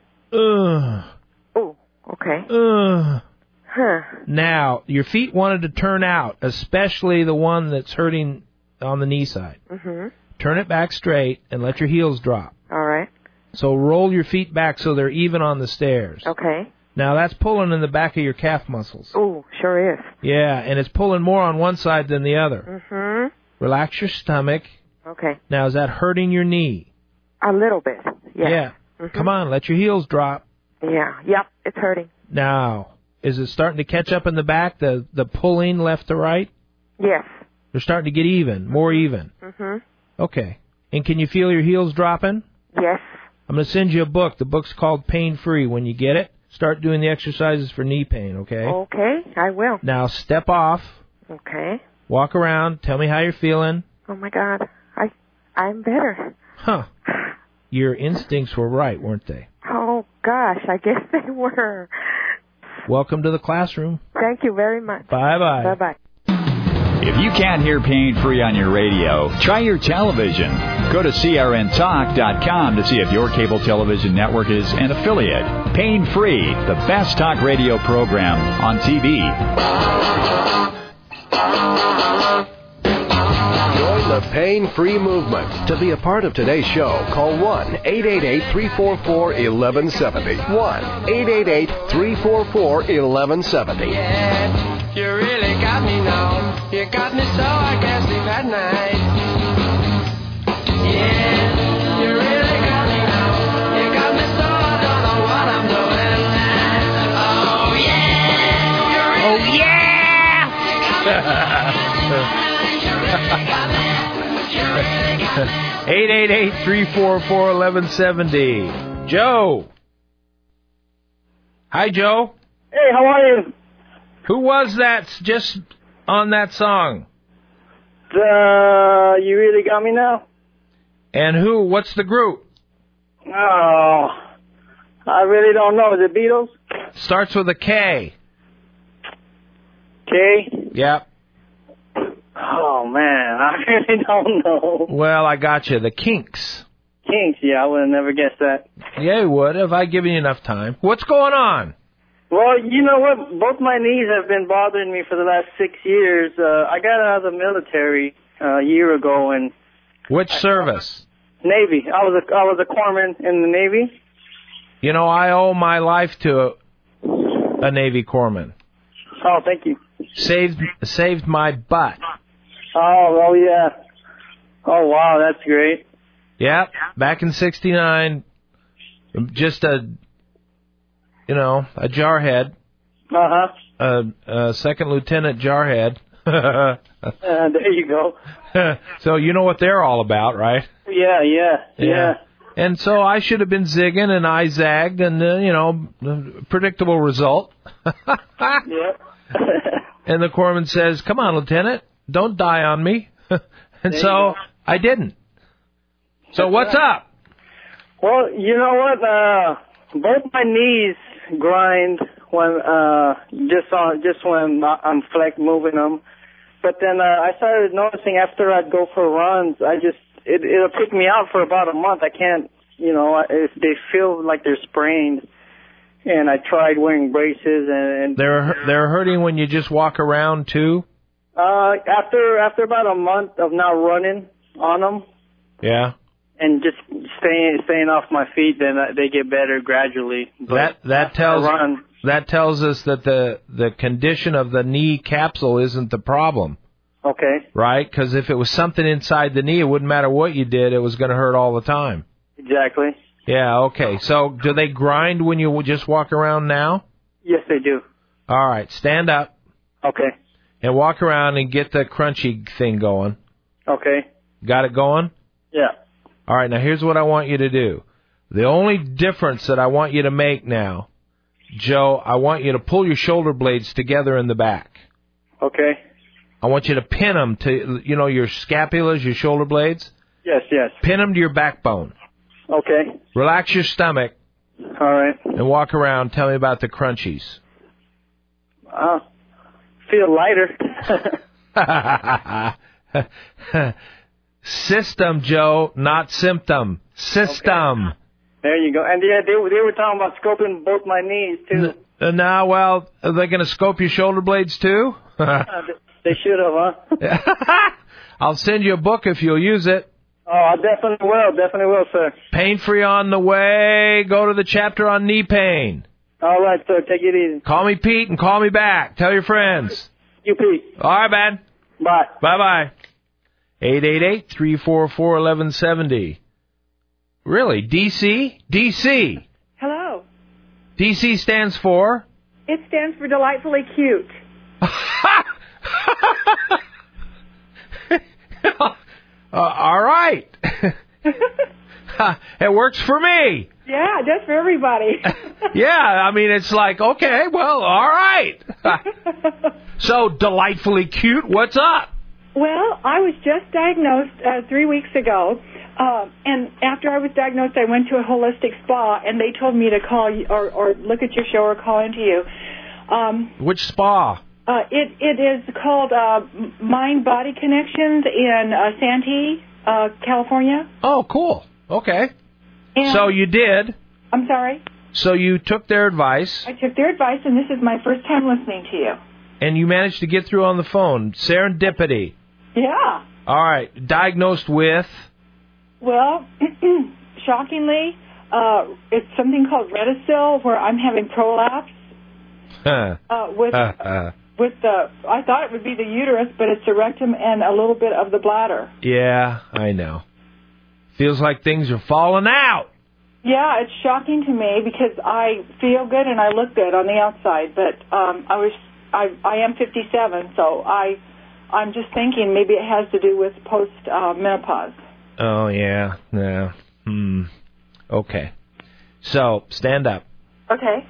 B: Ugh.
N: Oh, okay.
B: Ugh.
N: Huh.
B: Now, your feet wanted to turn out, especially the one that's hurting on the knee side.
N: Mm-hmm.
B: Turn it back straight and let your heels drop.
N: All right.
B: So roll your feet back so they're even on the stairs.
N: Okay.
B: Now, that's pulling in the back of your calf muscles.
N: Oh, sure is.
B: Yeah, and it's pulling more on one side than the other.
N: Mm-hmm.
B: Relax your stomach.
N: Okay.
B: Now, is that hurting your knee?
N: A little bit, yes.
B: Yeah.
N: Mm-hmm.
B: Come on, let your heels drop.
N: Yeah. Yep, it's hurting.
B: Now, is it starting to catch up in the back, the pulling left to right?
N: Yes.
B: They're starting to get even, more even.
N: Mm-hmm.
B: Okay. And can you feel your heels dropping?
N: Yes.
B: I'm going to send you a book. The book's called Pain Free. When you get it, start doing the exercises for knee pain, okay?
N: Okay, I will.
B: Now, step off.
N: Okay.
B: Walk around. Tell me how you're feeling.
N: Oh, my God. I'm better.
B: Huh. Your instincts were right, weren't they?
N: Oh, gosh, I guess they were.
C: Welcome to the classroom.
N: Thank you very much.
C: Bye-bye.
N: Bye-bye.
C: If you can't hear Pain Free on your radio, try your television. Go to crntalk.com to see if your cable television network is an affiliate. Pain Free, the best talk radio program on TV.
G: Join the pain-free movement. To be a part of today's show, call 1-888-344-1170. 1-888-344-1170.
H: Yeah, you really got me now. You got me so I can't sleep at night. Yeah, you really got me now. You got me so I don't know what I'm doing. Oh yeah, you really
B: Oh, yeah! 888-344-1170. Joe. Hi, Joe.
O: Hey, how are you?
B: Who was that just on that song?
O: You really got me now?
B: And who? What's the group?
O: Oh, I really don't know. Is it Beatles?
B: Starts with a K.
O: K?
B: Yep.
O: Oh, man, I really don't know.
B: Well, I got you. The Kinks.
O: Kinks, yeah, I would have never guessed that.
B: Yeah, you would if I given you enough time. What's going on?
O: Well, you know what? Both my knees have been bothering me for the last 6 years. I got out of the military a year ago, and
B: Which service?
O: Navy. I was a corpsman in the Navy.
B: You know, I owe my life to a Navy corpsman.
O: Oh, thank you.
B: Saved my butt.
O: Oh, yeah. Oh, wow, that's great.
B: Yep, back in '69, just a jarhead.
O: Uh-huh.
B: Second lieutenant jarhead.
O: There you go.
B: So you know what they're all about, right?
O: Yeah.
B: And so I should have been zigging, and I zagged, and, predictable result.
O: Yep.
B: And the corpsman says, "Come on, Lieutenant, don't die on me." And so I didn't. So what's up?
O: Well, you know what? Both my knees grind when just when I'm moving them. But then I started noticing after I'd go for runs, it'll take me out for about a month. I can't, they feel like they're sprained. And I tried wearing braces and
B: they're hurting when you just walk around too.
O: After about a month of not running on them.
B: Yeah.
O: And just staying off my feet, then they get better gradually. But
B: that tells us that the condition of the knee capsule isn't the problem.
O: Okay.
B: Right? Because if it was something inside the knee, it wouldn't matter what you did; it was going to hurt all the time.
O: Exactly.
B: Yeah. Okay. So, do they grind when you just walk around now?
O: Yes, they do.
B: All right. Stand up.
O: Okay.
B: And walk around and get the crunchy thing going.
O: Okay.
B: Got it going?
O: Yeah.
B: All right, now here's what I want you to do. The only difference that I want you to make now, Joe, I want you to pull your shoulder blades together in the back.
O: Okay.
B: I want you to pin them to, your scapulas, your shoulder blades.
O: Yes.
B: Pin them to your backbone.
O: Okay.
B: Relax your stomach.
O: All right.
B: And walk around. Tell me about the crunchies.
O: Feel lighter.
B: System, Joe, not symptom. System.
O: Okay. There you go. And yeah, they were talking about scoping both my knees too.
B: Well, are they going to scope your shoulder blades too?
O: They should have, huh?
B: I'll send you a book if you'll use it.
O: Oh, I definitely will, sir.
B: Pain Free on the way. Go to the chapter on knee pain.
O: All right, sir. Take it easy.
B: Call me Pete and call me back. Tell your friends.
O: You, Pete.
B: All right, man.
O: Bye.
B: Bye-bye. 888-344-1170. Really? DC? DC.
P: Hello.
B: DC stands for?
P: It stands for delightfully cute.
B: All right. It works for me.
P: Yeah, it does for everybody.
B: Yeah, I mean, it's like, okay, well, all right. So, delightfully cute, what's up?
P: Well, I was just diagnosed 3 weeks ago, and after I was diagnosed, I went to a holistic spa, and they told me to call you or look at your show or call into you.
B: Which spa?
P: It is called Mind Body Connections in Santee, California.
B: Oh, cool. Okay.
P: And
B: so you did.
P: I'm sorry?
B: So you took their advice.
P: I took their advice, and this is my first time listening to you.
B: And you managed to get through on the phone. Serendipity.
P: Yeah.
B: All right. Diagnosed with?
P: Well, shockingly, it's something called Reticil, where I'm having prolapse. With the, I thought it would be the uterus, but it's the rectum and a little bit of the bladder.
B: Yeah, I know. Feels like things are falling out.
P: Yeah, it's shocking to me because I feel good and I look good on the outside, but I am 57, so I'm just thinking maybe it has to do with post menopause.
B: Oh yeah. Okay. So stand up.
P: Okay.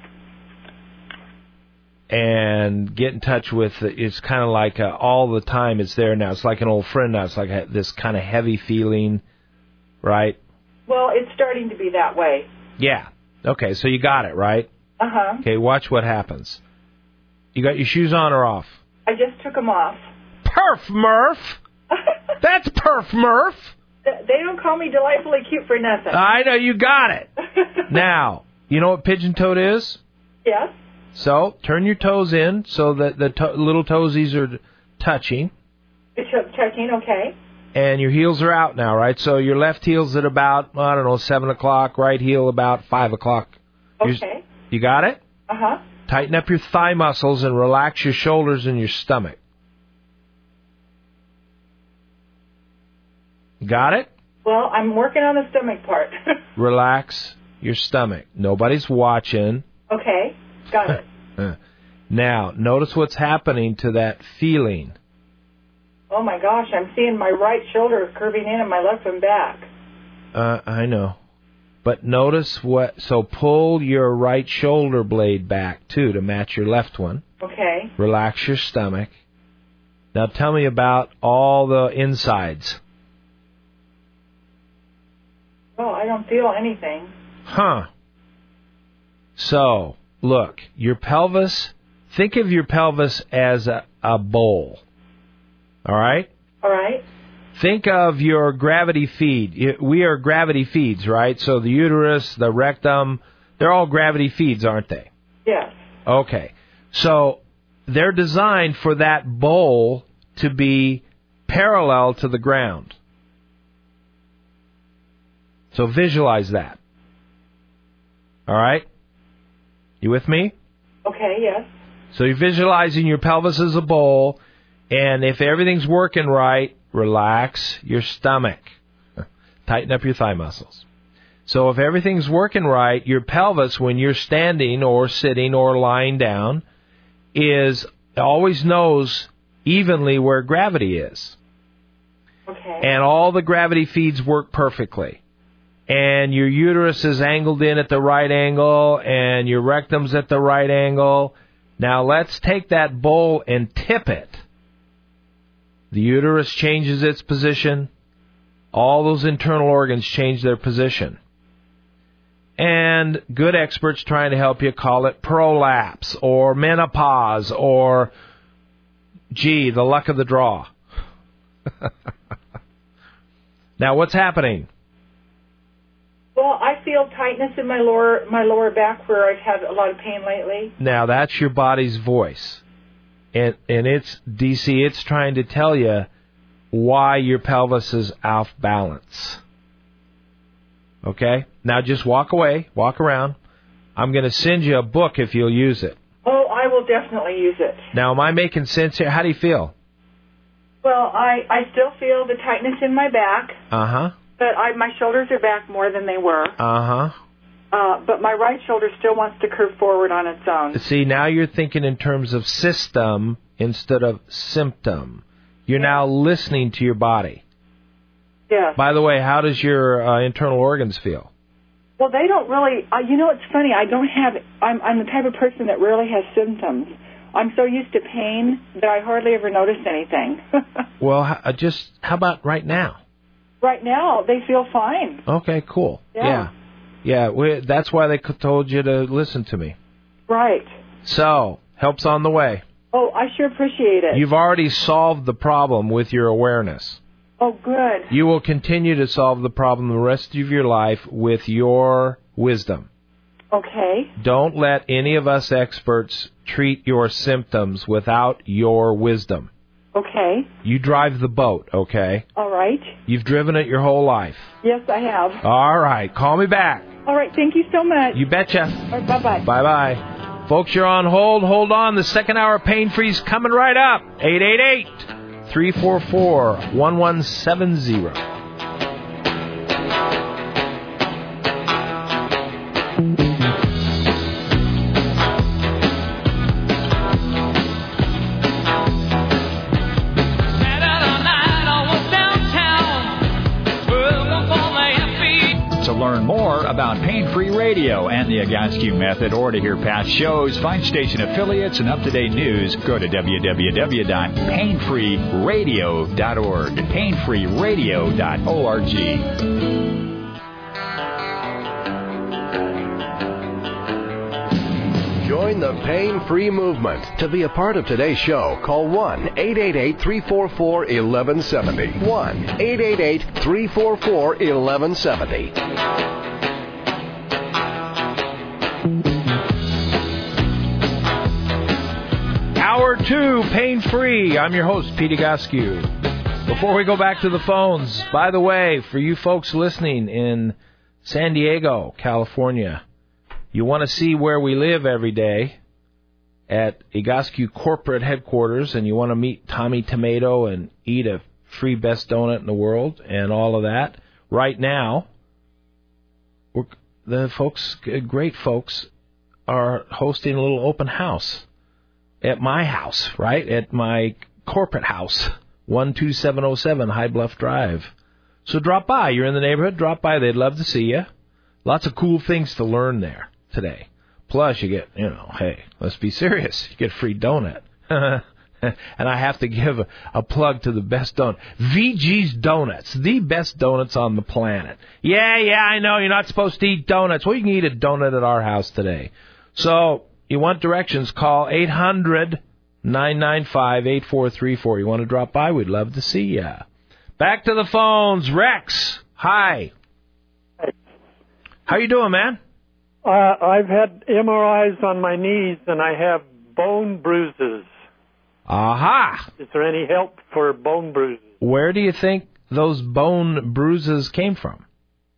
B: And get in touch with it's kind of like all the time it's there now. It's like an old friend now. It's like this kind of heavy feeling, right?
P: Well, it's starting to be that way.
B: Yeah. Okay, so you got it, right?
P: Uh-huh.
B: Okay, watch what happens. You got your shoes on or off?
P: I just took them off.
B: Perf Murph! That's Perf Murph!
P: They don't call me delightfully cute for nothing.
B: I know, you got it. Now, you know what pigeon-toed is?
P: Yes.
B: So, turn your toes in so that the little toesies are touching.
P: It's touching, okay.
B: and your heels are out now, right? So your left heel's at about, 7 o'clock, right heel about 5 o'clock.
P: Okay.
B: You got it?
P: Uh-huh.
B: Tighten up your thigh muscles and relax your shoulders and your stomach. Got it?
P: Well, I'm working on the stomach part.
B: Relax your stomach. Nobody's watching.
P: Okay. Got it.
B: Now, notice what's happening to that feeling.
P: Oh, my gosh. I'm seeing my right shoulder curving in and my left one back.
B: I know. But notice so pull your right shoulder blade back, too, to match your left one.
P: Okay.
B: Relax your stomach. Now tell me about all the insides.
P: Oh, I don't feel anything.
B: Huh. So, look, your pelvis, think of your pelvis as a bowl. All right?
P: All right.
B: Think of your gravity feed. We are gravity feeds, right? So the uterus, the rectum, they're all gravity feeds, aren't they?
P: Yes.
B: Okay. So they're designed for that bowl to be parallel to the ground. So visualize that. All right? You with me?
P: Okay, yes.
B: So you're visualizing your pelvis as a bowl, and if everything's working right, relax your stomach. Tighten up your thigh muscles. So if everything's working right, your pelvis, when you're standing or sitting or lying down, always knows evenly where gravity is.
P: Okay.
B: And all the gravity feeds work perfectly. And your uterus is angled in at the right angle, and your rectum's at the right angle. Now let's take that bowl and tip it. The uterus changes its position. All those internal organs change their position. And good experts trying to help you call it prolapse or menopause or, the luck of the draw. Now what's happening?
P: Well, I feel tightness in my lower back where I've had a lot of pain lately.
B: Now that's your body's voice. And it's, DC, it's trying to tell you why your pelvis is off balance. Okay? Now just walk away, walk around. I'm going to send you a book if you'll use it.
P: Oh, I will definitely use it.
B: Now, am I making sense here? How do you feel?
P: Well, I still feel the tightness in my back.
B: Uh-huh.
P: But my shoulders are back more than they were.
B: Uh-huh.
P: But my right shoulder still wants to curve forward on its own.
B: See, now you're thinking in terms of system instead of symptom. You're now listening to your body.
P: Yes.
B: By the way, how does your internal organs feel?
P: Well, they don't really. It's funny. I'm the type of person that rarely has symptoms. I'm so used to pain that I hardly ever notice anything.
B: Well, how about right now?
P: Right now, they feel fine.
B: Okay, cool. Yeah. That's why they told you to listen to me.
P: Right.
B: So, help's on the way.
P: Oh, I sure appreciate it.
B: You've already solved the problem with your awareness.
P: Oh, good.
B: You will continue to solve the problem the rest of your life with your wisdom.
P: Okay.
B: Don't let any of us experts treat your symptoms without your wisdom.
P: Okay.
B: You drive the boat, okay?
P: All right.
B: You've driven it your whole life.
P: Yes, I have.
B: All right. Call me back.
P: All right. Thank you so much.
B: You betcha.
P: All right, bye-bye.
B: Bye-bye. Folks, you're on hold. Hold on. The second hour of Pain Free's coming right up. 888-344-1170.
C: About Pain-Free Radio and the Egoscue Method, or to hear past shows, find station affiliates, and up-to-date news, go to www.painfreeradio.org. painfreeradio.org.
G: Join the pain-free movement. To be a part of today's show, call 1-888-344-1170. 1-888-344-1170.
B: Hour 2, Pain Free. I'm your host, Pete Egoscue. Before we go back to the phones, by the way, for you folks listening in San Diego, California, you want to see where we live every day at Egoscue corporate headquarters, and you want to meet Tommy Tomato and eat a free best donut in the world and all of that. Right now, the folks, great folks, are hosting a little open house at my house, right? At my corporate house, 12707 High Bluff Drive. So drop by. You're in the neighborhood, drop by. They'd love to see you. Lots of cool things to learn there today. Plus, you get, hey, let's be serious. You get a free donut. And I have to give a plug to the best donut. VG's Donuts, the best donuts on the planet. Yeah, I know you're not supposed to eat donuts. Well, you can eat a donut at our house today. So, you want directions, call 800-995-8434. You want to drop by? We'd love to see you. Back to the phones. Rex, hi.
Q: Hey.
B: How you doing, man?
Q: I've had MRIs on my knees, and I have bone bruises.
B: Aha!
Q: Is there any help for bone bruises?
B: Where do you think those bone bruises came from?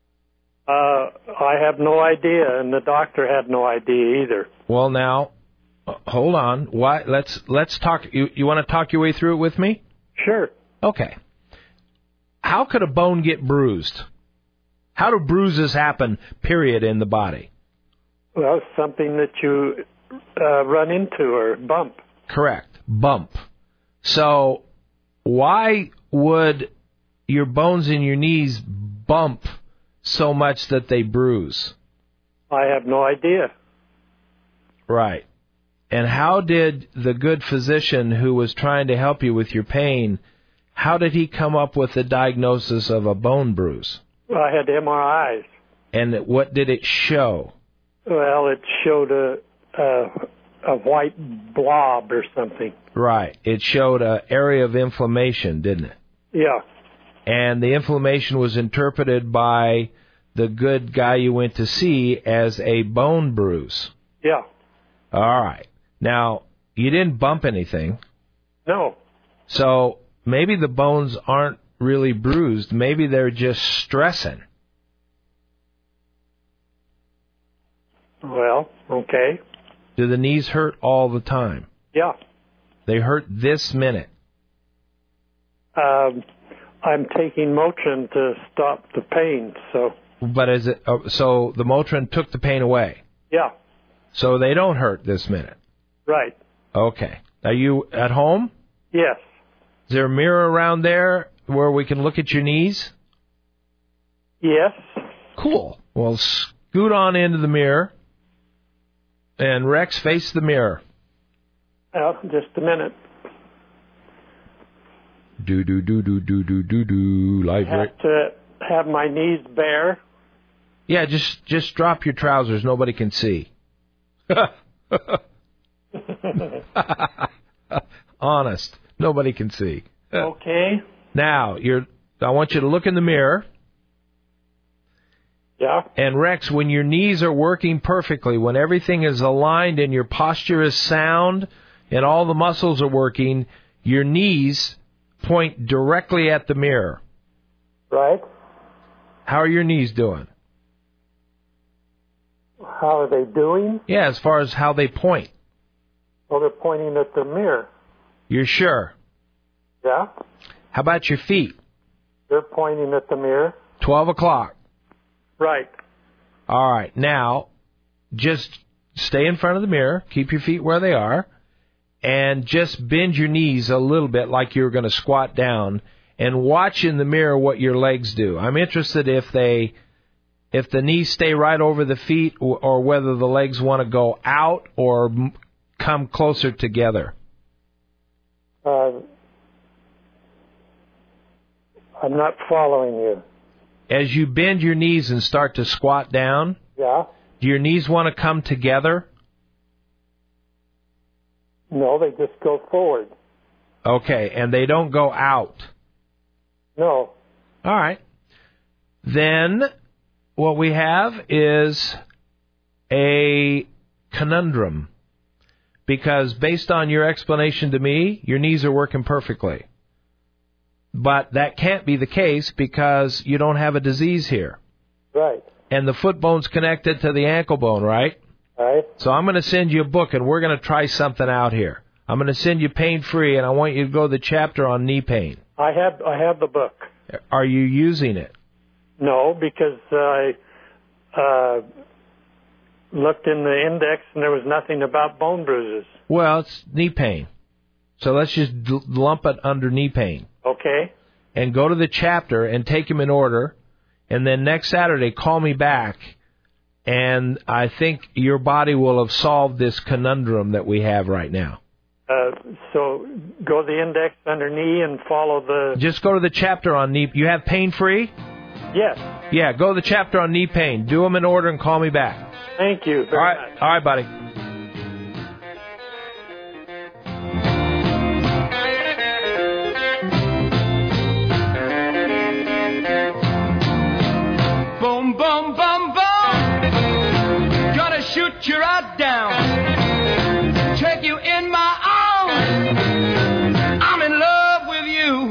Q: I have no idea, and the doctor had no idea either.
B: Well, now, hold on. Why? Let's talk. You want to talk your way through it with me?
Q: Sure.
B: Okay. How could a bone get bruised? How do bruises happen, period, in the body?
Q: Well, something that you run into or bump.
B: Correct. Bump. So why would your bones in your knees bump so much that they bruise?
Q: I have no idea.
B: Right. And how did the good physician who was trying to help you with your pain, how did he come up with the diagnosis of a bone bruise?
Q: Well, I had MRIs.
B: And what did it show?
Q: Well, it showed a white blob or something.
B: Right. It showed an area of inflammation, didn't it?
Q: Yeah.
B: And the inflammation was interpreted by the good guy you went to see as a bone bruise.
Q: Yeah.
B: All right. Now, you didn't bump anything.
Q: No.
B: So maybe the bones aren't really bruised. Maybe they're just stressing.
Q: Well, okay.
B: Do the knees hurt all the time?
Q: Yeah.
B: They hurt this minute.
Q: I'm taking Motrin to stop the pain, so.
B: But is it so the Motrin took the pain away?
Q: Yeah.
B: So they don't hurt this minute?
Q: Right.
B: Okay. Are you at home?
Q: Yes.
B: Is there a mirror around there where we can look at your knees?
Q: Yes.
B: Cool. Well, scoot on into the mirror. And Rex, face the mirror.
Q: Just a minute.
B: Do. Live.
Q: I have to have my knees bare.
B: Yeah, just drop your trousers. Nobody can see. Honest. Nobody can see.
Q: Okay.
B: Now, I want you to look in the mirror.
Q: Yeah.
B: And Rex, when your knees are working perfectly, when everything is aligned and your posture is sound and all the muscles are working, your knees point directly at the mirror.
Q: Right.
B: How are your knees doing?
Q: How are they doing?
B: Yeah, as far as how they point.
Q: Well, they're pointing at the mirror.
B: You're sure?
Q: Yeah.
B: How about your feet?
Q: They're pointing at the mirror.
B: 12 o'clock.
Q: Right.
B: All right. Now, just stay in front of the mirror. Keep your feet where they are. And just bend your knees a little bit like you're going to squat down. And watch in the mirror what your legs do. I'm interested if the knees stay right over the feet or whether the legs want to go out or come closer together.
Q: I'm not following you.
B: As you bend your knees and start to squat down,
Q: yeah.
B: Do your knees want to come together?
Q: No, they just go forward.
B: Okay, and they don't go out?
Q: No.
B: All right. Then what we have is a conundrum. Because based on your explanation to me, your knees are working perfectly. But that can't be the case because you don't have a disease here.
Q: Right.
B: And the foot bone's connected to the ankle bone, right?
Q: Right.
B: So I'm going to send you a book, and we're going to try something out here. I'm going to send you Pain Free, and I want you to go to the chapter on knee pain.
Q: I have the book.
B: Are you using it?
Q: No, because I looked in the index, and there was nothing about bone bruises.
B: Well, it's knee pain. So let's just lump it under knee pain.
Q: Okay.
B: And go to the chapter and take them in order. And then next Saturday, call me back. And I think your body will have solved this conundrum that we have right now.
Q: So go to the index under knee and follow the...
B: Just go to the chapter on knee. You have Pain Free?
Q: Yes.
B: Yeah, go to the chapter on knee pain. Do them in order and call me back.
Q: Thank you very much.
B: All right, buddy.
H: Boom, boom, boom, boom. Gonna shoot you right down. Take you in my arms. I'm in love with you.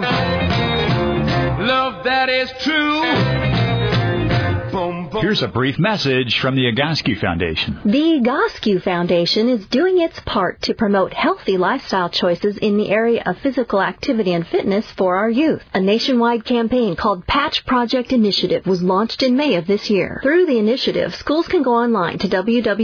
H: Love that is true. Boom, boom.
C: Here's a brief message from the Egoscue Foundation.
L: The Egoscue Foundation is doing its part to promote healthy lifestyle choices in the area of physical activity and fitness for our youth. A nationwide campaign called Patch Project Initiative was launched in May of this year. Through the initiative, schools can go online to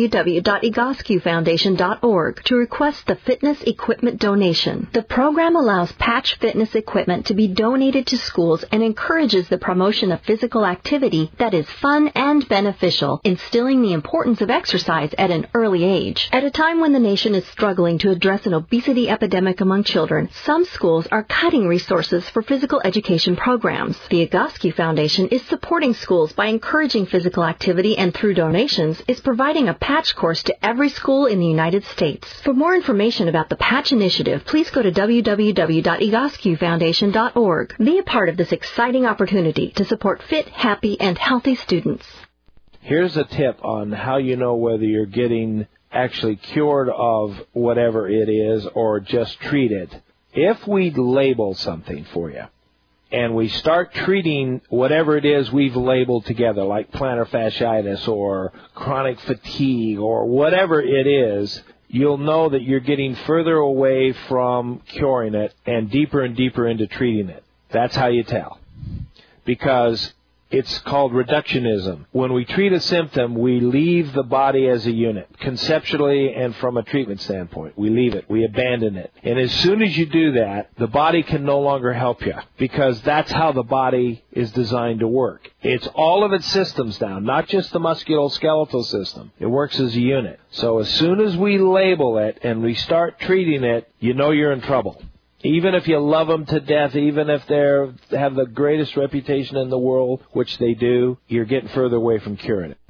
L: www.egoscuefoundation.org to request the fitness equipment donation. The program allows Patch fitness equipment to be donated to schools and encourages the promotion of physical activity that is fun and beneficial, instilling the importance of exercise at an early age. At a time when the nation is struggling to address an obesity epidemic among children, some schools are cutting resources for physical education programs. The Egoscue Foundation is supporting schools by encouraging physical activity and through donations is providing a patch course to every school in the United States. For more information about the Patch Initiative, please go to www.egoscuefoundation.org. Be a part of this exciting opportunity to support fit, happy, and healthy students.
B: Here's a tip on how you know whether you're getting actually cured of whatever it is or just treated. If we label something for you and we start treating whatever it is we've labeled together, like plantar fasciitis or chronic fatigue or whatever it is, you'll know that you're getting further away from curing it and deeper into treating it. That's how you tell. Because it's called reductionism. When we treat a symptom, we leave the body as a unit, conceptually and from a treatment standpoint. We leave it. We abandon it. And as soon as you do that, the body can no longer help you because that's how the body is designed to work. It's all of its systems now, not just the musculoskeletal system. It works as a unit. So as soon as we label it and we start treating it, you know you're in trouble. Even if you love them to death, even if they have the greatest reputation in the world, which they do, you're getting further away from curing it.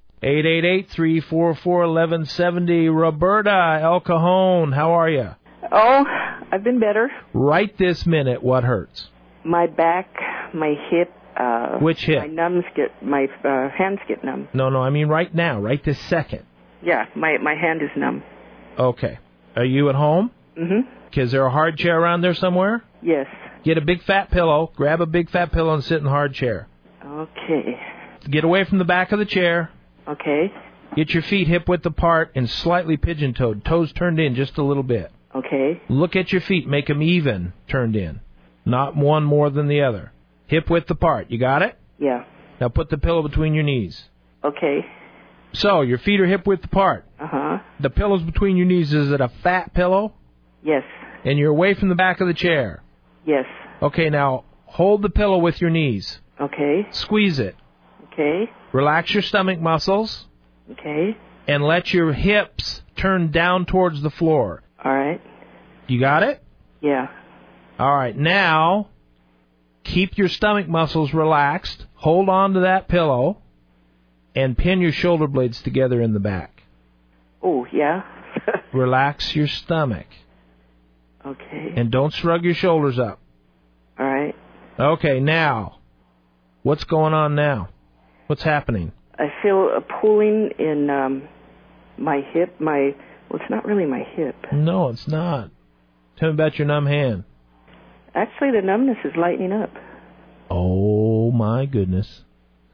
B: 888-344-1170. Roberta, El Cajon, how are you?
R: Oh, I've been better.
B: Right this minute, what hurts?
R: My back, my hip.
B: Which hip?
R: My hands get numb.
B: No, I mean right now, right this second.
R: Yeah, my hand is numb.
B: Okay. Are you at home?
R: Mm-hmm.
B: Is there a hard chair around there somewhere?
R: Yes.
B: Get a big fat pillow. Grab a big fat pillow and sit in the hard chair.
R: Okay.
B: Get away from the back of the chair.
R: Okay.
B: Get your feet hip-width apart and slightly pigeon-toed. Toes turned in just a little bit.
R: Okay.
B: Look at your feet. Make them even turned in. Not one more than the other. Hip-width apart. You got it?
R: Yeah.
B: Now put the pillow between your knees.
R: Okay.
B: So, your feet are hip-width apart.
R: Uh-huh.
B: The pillow's between your knees. Is it a fat pillow?
R: Yes.
B: And you're away from the back of the chair?
R: Yes.
B: Okay, now hold the pillow with your knees.
R: Okay.
B: Squeeze it.
R: Okay.
B: Relax your stomach muscles.
R: Okay.
B: And let your hips turn down towards the floor.
R: All right.
B: You got it?
R: Yeah.
B: All right, now keep your stomach muscles relaxed. Hold on to that pillow and pin your shoulder blades together in the back.
R: Oh, yeah.
B: Relax your stomach.
R: Okay.
B: And don't shrug your shoulders up.
R: All right.
B: Okay, now, what's going on now? What's happening?
R: I feel a pulling in my hip. Well, it's not really my hip.
B: No, it's not. Tell me about your numb hand.
R: Actually, the numbness is lightening up.
B: Oh, my goodness.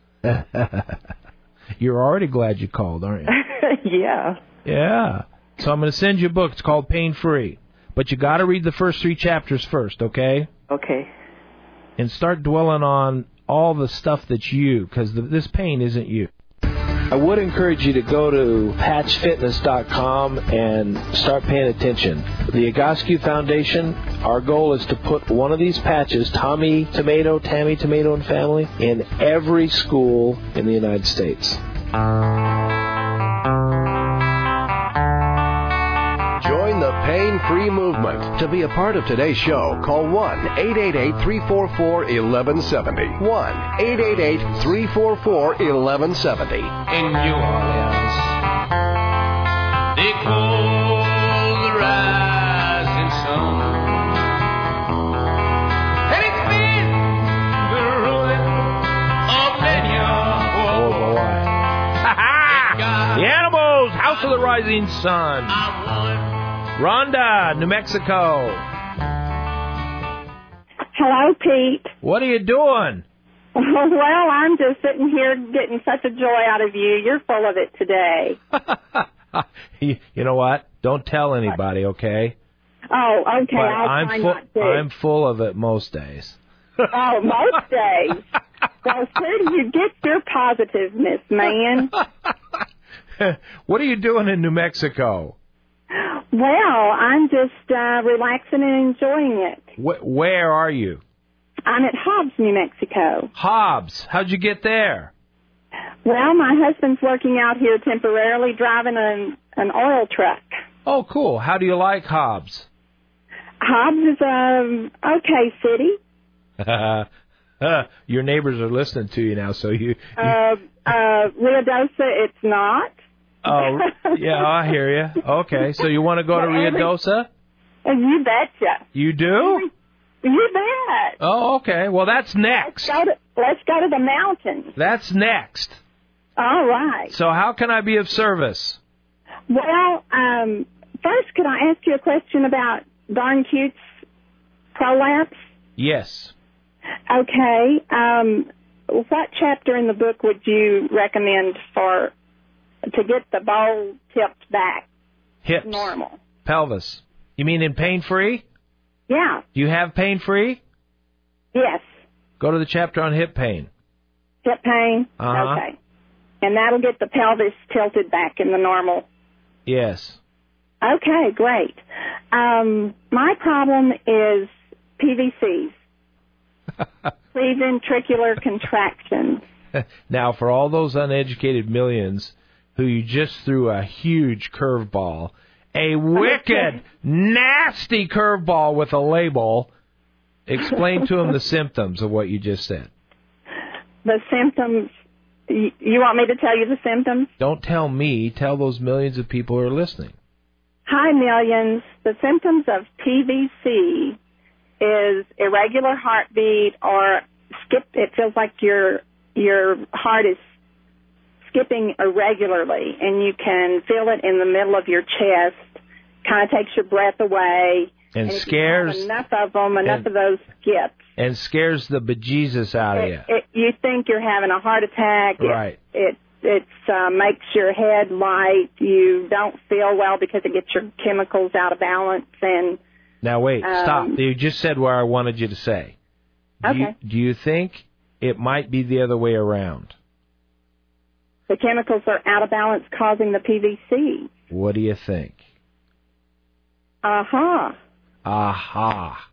B: You're already glad you called, aren't you?
R: Yeah.
B: Yeah. So I'm going to send you a book. It's called Pain Free. But you got to read the first 3 chapters first, okay?
R: Okay.
B: And start dwelling on all the stuff that's you, because this pain isn't you. I would encourage you to go to patchfitness.com and start paying attention. The Egoscue Foundation, our goal is to put one of these patches, Tammy Tomato and Family, in every school in the United States.
G: Join the pain-free movement. To be a part of today's show, call 1-888-344-1170. 1-888-344-1170.
H: In New Orleans, they call the rising sun. And it's been the ruin of many a
B: Oh, boy. The Animals, House of the Rising Sun. Rhonda, New Mexico.
F: Hello, Pete.
B: What are you doing?
F: Well, I'm just sitting here getting such a joy out of you. You're full of it today.
B: You know what? Don't tell anybody, okay?
F: Oh, okay.
B: But
F: I'll try not to.
B: I'm full of it most days.
F: Oh, most days. Well, where do you get your positiveness, man?
B: What are you doing in New Mexico?
F: Well, I'm just relaxing and enjoying it.
B: Where are you?
F: I'm at Hobbs, New Mexico.
B: Hobbs. How'd you get there?
F: Well, my husband's working out here temporarily, driving an oil truck.
B: Oh, cool. How do you like Hobbs?
F: Hobbs is okay city.
B: Your neighbors are listening to you now, so you...
F: Ruidosa, it's not.
B: Oh, yeah, I hear you. Okay, so you want to go to Ruidosa?
F: You betcha.
B: You do?
F: You bet.
B: Oh, okay. Well, that's next.
F: Let's go to the mountains.
B: That's next.
F: All right.
B: So how can I be of service?
F: Well, first, could I ask you a question about Darn Cute's prolapse?
B: Yes.
F: Okay. What chapter in the book would you recommend to get the bowl tipped back?
B: Hips.
F: Normal.
B: Pelvis. You mean in pain-free?
F: Yeah.
B: Do you have pain-free?
F: Yes.
B: Go to the chapter on hip pain.
F: Hip pain?
B: Uh-huh.
F: Okay. And that'll get the pelvis tilted back in the normal.
B: Yes.
F: Okay, great. My problem is PVCs. Preventricular contractions.
B: Now, for all those uneducated millions who you just threw a huge curveball, a wicked, nasty curveball with a label, explain to them the symptoms of what you just said.
F: The symptoms, you want me to tell you the symptoms?
B: Don't tell me, tell those millions of people who are listening.
F: Hi, millions. The symptoms of PVC is irregular heartbeat or it feels like your heart is skipping irregularly, and you can feel it in the middle of your chest, kind of takes your breath away.
B: And
F: if
B: scares...
F: you have enough of those skips.
B: And scares the bejesus out of you.
F: You think you're having a heart attack.
B: Right.
F: It makes your head light. You don't feel well because it gets your chemicals out of balance. And
B: now, wait, stop. You just said what I wanted you to say.
F: Okay.
B: Do you think it might be the other way around?
F: The chemicals are out of balance causing the PVC.
B: What do you think?
F: Aha.
B: Aha.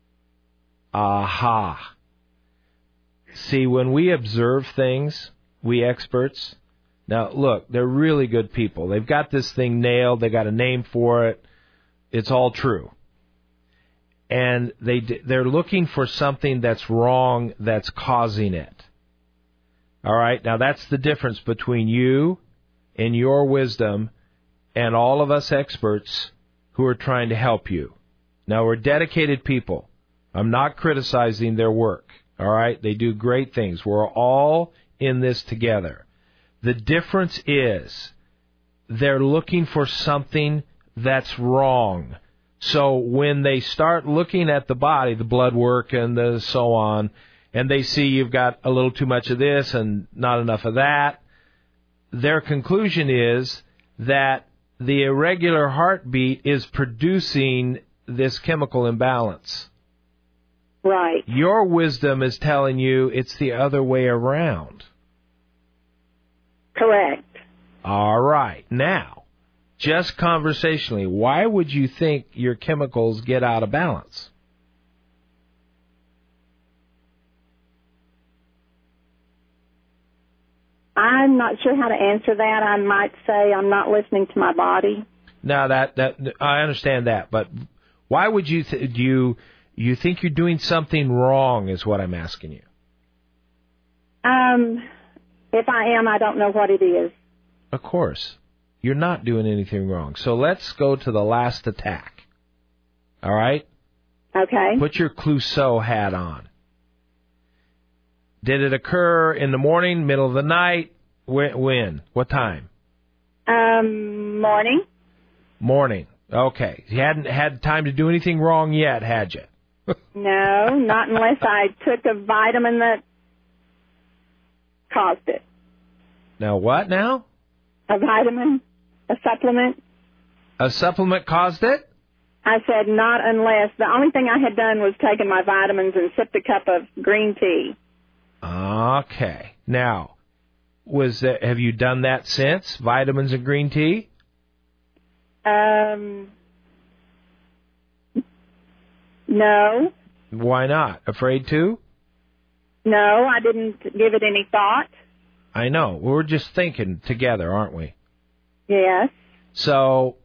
B: Aha. See, when we observe things, we experts, now look, they're really good people. They've got this thing nailed. They got a name for it. It's all true. And they're looking for something that's wrong that's causing it. All right? Now, that's the difference between you and your wisdom and all of us experts who are trying to help you. Now, we're dedicated people. I'm not criticizing their work. All right? They do great things. We're all in this together. The difference is they're looking for something that's wrong. So when they start looking at the body, the blood work and the so on, and they see you've got a little too much of this and not enough of that, their conclusion is that the irregular heartbeat is producing this chemical imbalance.
F: Right.
B: Your wisdom is telling you it's the other way around.
F: Correct.
B: All right. Now, just conversationally, why would you think your chemicals get out of balance?
F: I'm not sure how to answer that. I might say I'm not listening to my body.
B: Now, that I understand that, but why would you you think you're doing something wrong is what I'm asking you.
F: If I am, I don't know what it is.
B: Of course. You're not doing anything wrong. So let's go to the last attack. All right?
F: Okay.
B: Put your Clouseau hat on. Did it occur in the morning, middle of the night? When? What time?
F: Morning.
B: Morning. Okay. You hadn't had time to do anything wrong yet, had you?
F: No, not unless I took a vitamin that caused it.
B: Now what now?
F: A vitamin, a supplement.
B: A supplement caused it?
F: I said not unless. The only thing I had done was taken my vitamins and sipped a cup of green tea.
B: Okay. Now, have you done that since? Vitamins and green tea?
F: No.
B: Why not? Afraid to?
F: No, I didn't give it any thought.
B: I know. We're just thinking together, aren't we?
F: Yes.
B: So,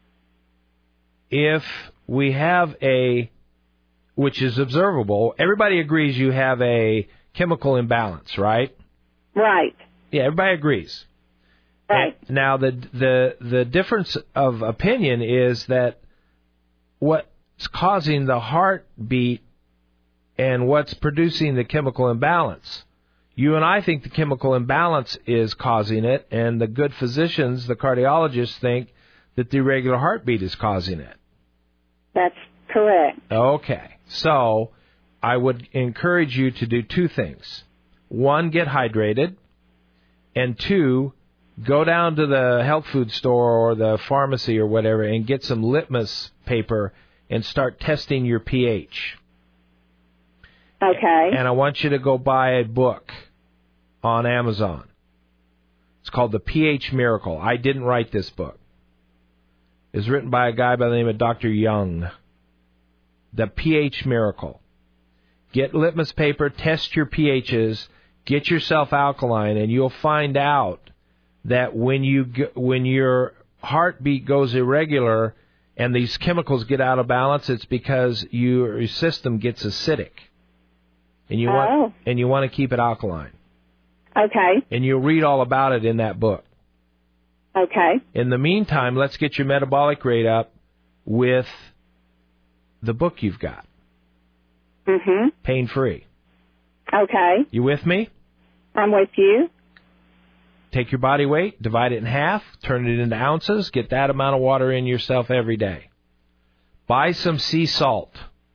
B: if we have which is observable, everybody agrees you have a chemical imbalance, right?
F: Right.
B: Yeah, everybody agrees.
F: Right.
B: And now, the difference of opinion is that what's causing the heartbeat and what's producing the chemical imbalance. You and I think the chemical imbalance is causing it, and the good physicians, the cardiologists, think that the irregular heartbeat is causing it.
F: That's correct.
B: Okay. So I would encourage you to do two things. One, get hydrated. And two, go down to the health food store or the pharmacy or whatever and get some litmus paper and start testing your pH.
F: Okay.
B: And I want you to go buy a book on Amazon. It's called The pH Miracle. I didn't write this book. It's written by a guy by the name of Dr. Young. The pH Miracle. Get litmus paper, test your pHs, get yourself alkaline, and you'll find out that when your heartbeat goes irregular and these chemicals get out of balance, it's because your system gets acidic. And you want to keep it alkaline.
F: Okay.
B: And you'll read all about it in that book.
F: Okay.
B: In the meantime, let's get your metabolic rate up with the book you've got.
F: Mm-hmm.
B: Pain-free.
F: Okay.
B: You with me?
F: I'm with you.
B: Take your body weight, divide it in half, turn it into ounces, get that amount of water in yourself every day. Buy some sea salt.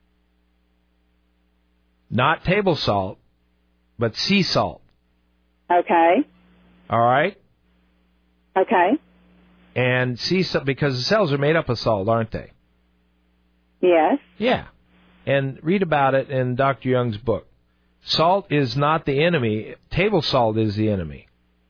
B: Not table salt, but sea salt.
F: Okay.
B: All right?
F: Okay.
B: And sea salt, because the cells are made up of salt, aren't they?
F: Yes.
B: Yeah. And read about it in Dr. Young's book. Salt is not the enemy. Table salt is the enemy.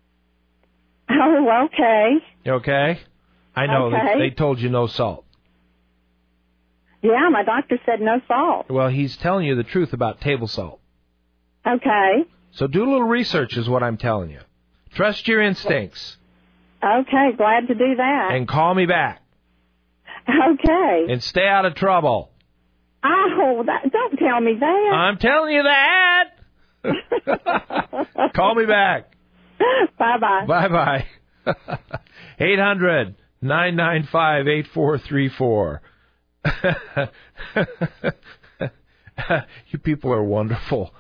F: Oh, okay.
B: Okay? I know.
F: Okay.
B: They told you no salt.
F: Yeah, my doctor said no salt.
B: Well, he's telling you the truth about table salt.
F: Okay.
B: So do a little research is what I'm telling you. Trust your instincts.
F: Okay, glad to do that.
B: And call me back.
F: Okay.
B: And stay out of trouble.
F: Oh, don't tell me that.
B: I'm telling you that. Call me back.
F: Bye-bye.
B: Bye-bye. 800-995-8434. You people are wonderful.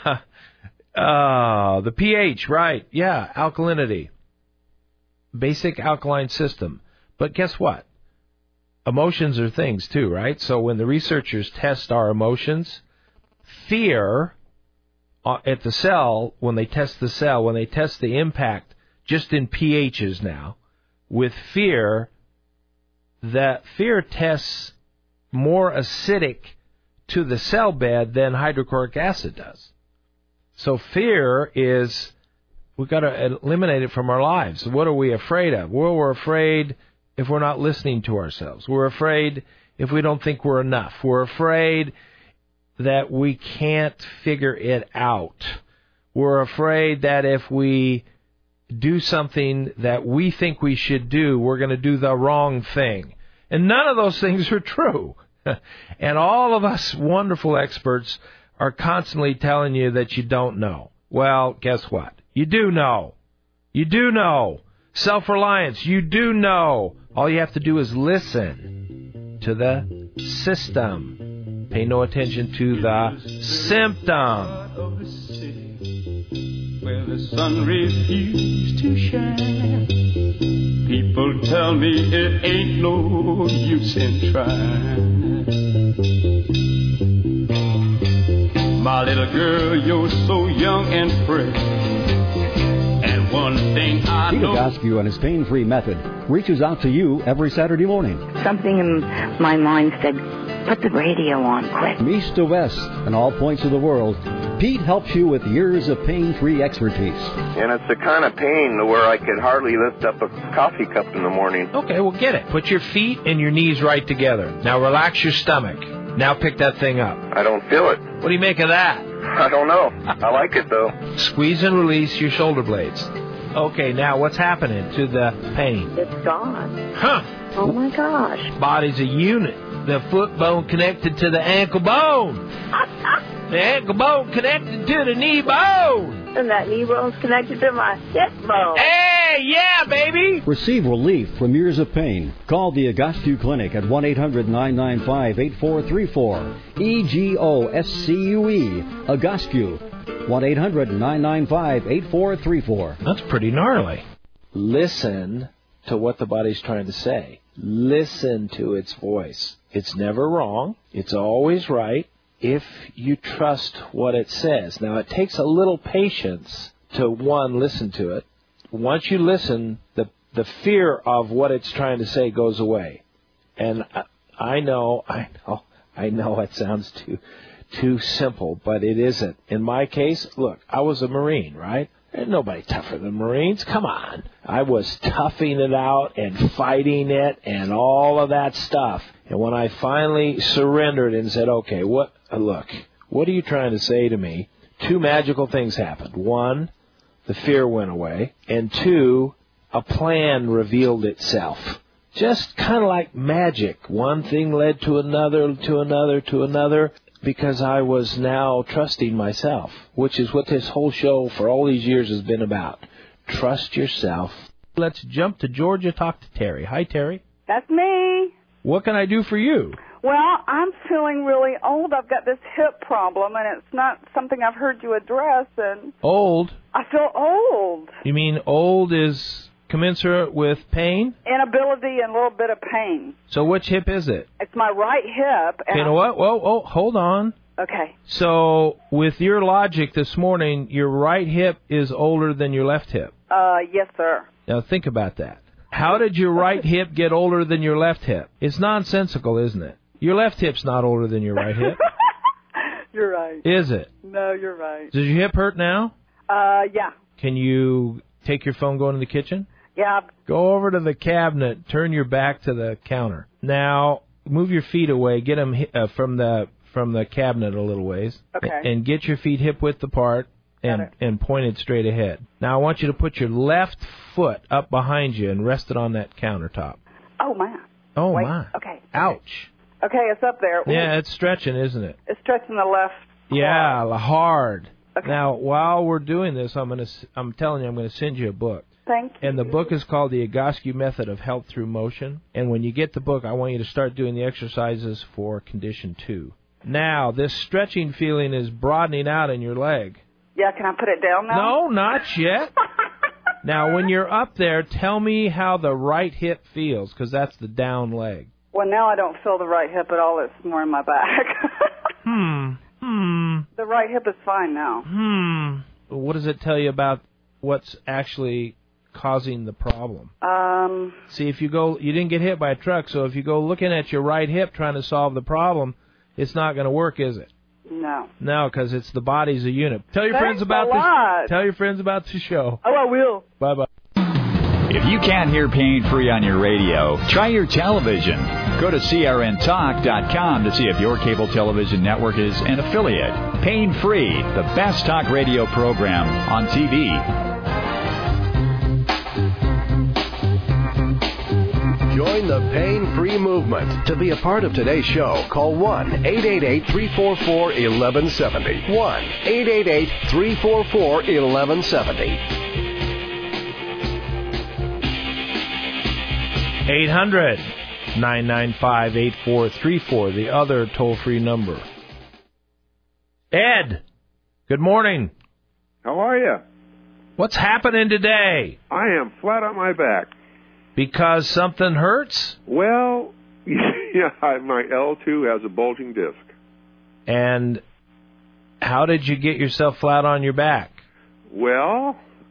B: The pH, right. Yeah, alkalinity. Basic alkaline system. But guess what? emotions are things too, right? So when the researchers test our emotions, fear at the cell, when they test the impact just in pHs now, with fear, that fear tests more acidic to the cell bed than hydrochloric acid does. So fear is, we've got to eliminate it from our lives. What are we afraid of? Well, we're afraid if we're not listening to ourselves. We're afraid if we don't think we're enough. We're afraid that we can't figure it out. We're afraid that if we do something that we think we should do, we're going to do the wrong thing. And none of those things are true. And all of us wonderful experts are constantly telling you that you don't know. Well, guess what? You do know. You do know. Self-reliance, you do know. All you have to do is listen to the system. Pay no attention to the symptom.
H: Where the sun refused to shine. People tell me it ain't no use in trying. My little girl, you're so young and fresh. And one thing I
D: Pete
H: know.
D: Egoscue and his pain-free method reaches out to you every Saturday morning.
S: Something in my mind said, put the radio on quick.
D: From east to west and all points of the world, Pete helps you with years of pain-free expertise.
T: And it's the kind of pain where I could hardly lift up a coffee cup in the morning.
B: Okay, well, get it. Put your feet and your knees right together. Now relax your stomach. Now pick that thing up.
T: I don't feel it.
B: What do you make of that?
T: I don't know. I like it, though.
B: Squeeze and release your shoulder blades. Okay, now what's happening to the pain?
S: It's gone.
B: Huh.
S: Oh, my gosh.
B: Body's a unit. The foot bone connected to the ankle bone. The ankle bone connected to the knee bone.
S: And that knee bone's connected to my hip bone.
B: Hey, yeah, baby.
D: Receive relief from years of pain. Call the Egoscue Clinic at 1-800-995-8434. EGOSCUE. Egoscue. 1-800-995-8434.
B: That's pretty gnarly. Listen to what the body's trying to say. Listen to its voice. It's never wrong. It's always right if you trust what it says. Now, it takes a little patience to, one, listen to it. Once you listen, the fear of what it's trying to say goes away. And I know it sounds too simple, but it isn't. In my case, look, I was a Marine, right? There's nobody tougher than Marines. Come on. I was toughing it out and fighting it and all of that stuff. And when I finally surrendered and said, okay, what are you trying to say to me? Two magical things happened. One, the fear went away. And two, a plan revealed itself. Just kind of like magic. One thing led to another, to another, to another. Because I was now trusting myself, which is what this whole show for all these years has been about. Trust yourself. Let's jump to Georgia, talk to Terry. Hi, Terry.
U: That's me.
B: What can I do for you?
U: Well, I'm feeling really old. I've got this hip problem, and it's not something I've heard you address. And
B: Old?
U: I feel old.
B: You mean old is commensurate with pain?
U: Inability and a little bit of pain.
B: So which hip is it?
U: It's my right hip. And
B: You know what? Whoa, hold on.
U: Okay.
B: So with your logic this morning, your right hip is older than your left hip.
U: Yes, sir.
B: Now think about that. How did your right hip get older than your left hip? It's nonsensical, isn't it? Your left hip's not older than your right hip.
U: You're right.
B: Is it?
U: No, you're right.
B: Does your hip hurt now?
U: Yeah.
B: Can you take your phone, go into the kitchen?
U: Yeah.
B: Go over to the cabinet, turn your back to the counter. Now, move your feet away, get them from the cabinet a little ways.
U: Okay.
B: And get your feet hip-width apart and point it straight ahead. Now, I want you to put your left foot up behind you and rest it on that countertop.
U: Oh, man.
B: Oh,
U: Wait.
B: my.
U: Okay.
B: Ouch.
U: Okay, it's up there.
B: Yeah, it's stretching, isn't it?
U: It's stretching the left.
B: Yeah, hard.
U: Okay.
B: Now, while we're doing this, I'm telling you, I'm going to send you a book.
U: Thank you.
B: And the book is called The Egoscue Method of Health Through Motion. And when you get the book, I want you to start doing the exercises for Condition 2. Now, this stretching feeling is broadening out in your leg.
U: Yeah, can I put it down now?
B: No, not yet. Now, when you're up there, tell me how the right hip feels, because that's the down leg.
U: Well, now I don't feel the right hip at all. It's more in my back. The right hip is fine now.
B: What does it tell you about what's actually causing the problem? See, if you didn't get hit by a truck, so if you go looking at your right hip trying to solve the problem, it's not going to work, is it?
U: No.
B: No, because it's the body's a unit. Tell your
U: Thanks
B: friends about
U: a lot.
B: Tell your friends about the show.
U: Oh, I will.
B: Bye-bye.
C: If you can't hear pain-free on your radio, try your television. Go to crntalk.com to see if your cable television network is an affiliate. Pain-free, the best talk radio program on TV.
G: Join the pain-free movement. To be a part of today's show, call 1-888-344-1170. 1-888-344-1170.
B: 800-995-8434, the other toll-free number. Ed, good morning.
A: How are you?
B: What's happening today?
A: I am flat on my back.
B: Because something hurts?
A: Well, yeah, my L2 has a bulging disc.
B: And how did you get yourself flat on your back?
A: Well,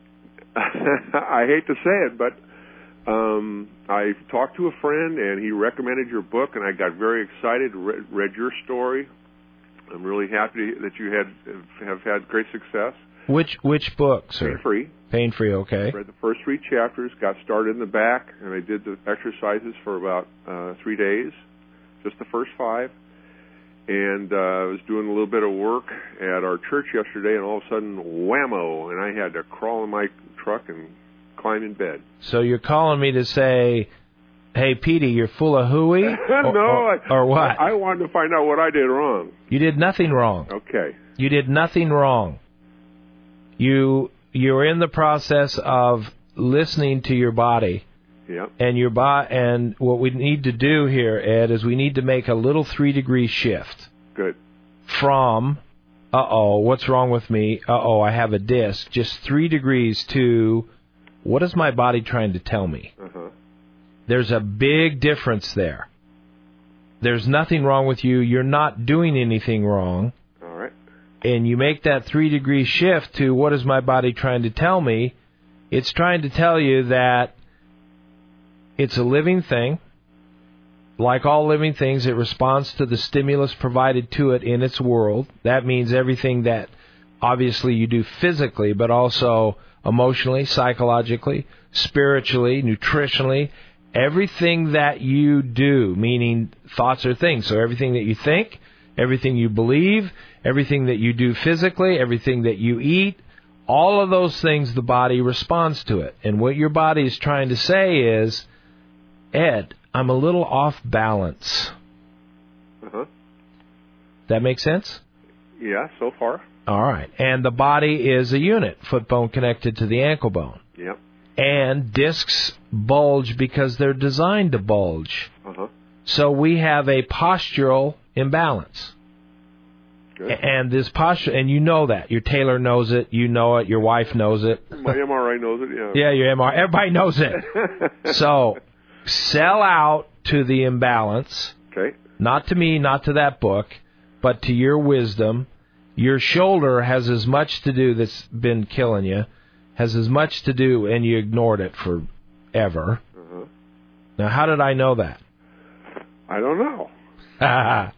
A: I hate to say it, but I talked to a friend, and he recommended your book, and I got very excited, read your story. I'm really happy that you have had great success.
B: Which book, sir?
A: Pain-free.
B: Pain-free, okay.
A: Read the first 3 chapters, got started in the back, and I did the exercises for about 3 days, just the first 5. And I was doing a little bit of work at our church yesterday, and all of a sudden, whammo, and I had to crawl in my truck and climb in bed.
B: So you're calling me to say, hey, Petey, you're full of hooey? Or what?
A: I wanted to find out what I did wrong.
B: You did nothing wrong.
A: Okay.
B: You did nothing wrong. You're in the process of listening to your body.
A: Yeah.
B: And and what we need to do here, Ed, is we need to make a little 3-degree shift.
A: Good.
B: From, what's wrong with me? I have a disc. Just 3 degrees to, what is my body trying to tell me?
A: Uh-huh.
B: There's a big difference there. There's nothing wrong with you. You're not doing anything wrong.
A: All right.
B: And you make that 3-degree shift to, what is my body trying to tell me? It's trying to tell you that it's a living thing. Like all living things, it responds to the stimulus provided to it in its world. That means everything that obviously you do physically, but also emotionally, psychologically, spiritually, nutritionally. Everything that you do, meaning thoughts are things. So everything that you think, everything you believe, everything that you do physically, everything that you eat, all of those things, the body responds to it. And what your body is trying to say is, Ed, I'm a little off balance.
A: Uh-huh.
B: That make sense?
A: Yeah, so far.
B: All right. And the body is a unit, foot bone connected to the ankle bone.
A: Yep.
B: And discs bulge because they're designed to bulge.
A: Uh-huh.
B: So we have a postural imbalance.
A: Good.
B: And this posture, and you know that. Your tailor knows it. You know it. Your wife knows it.
A: My MRI knows it, yeah.
B: Yeah, your MRI. Everybody knows it. So sell out to the imbalance.
A: Okay.
B: Not to me, not to that book, but to your wisdom. Your shoulder has as much to do that's been killing you, has as much to do, and you ignored it forever.
A: Uh-huh.
B: Now, how did I know that?
A: I don't know.
B: Now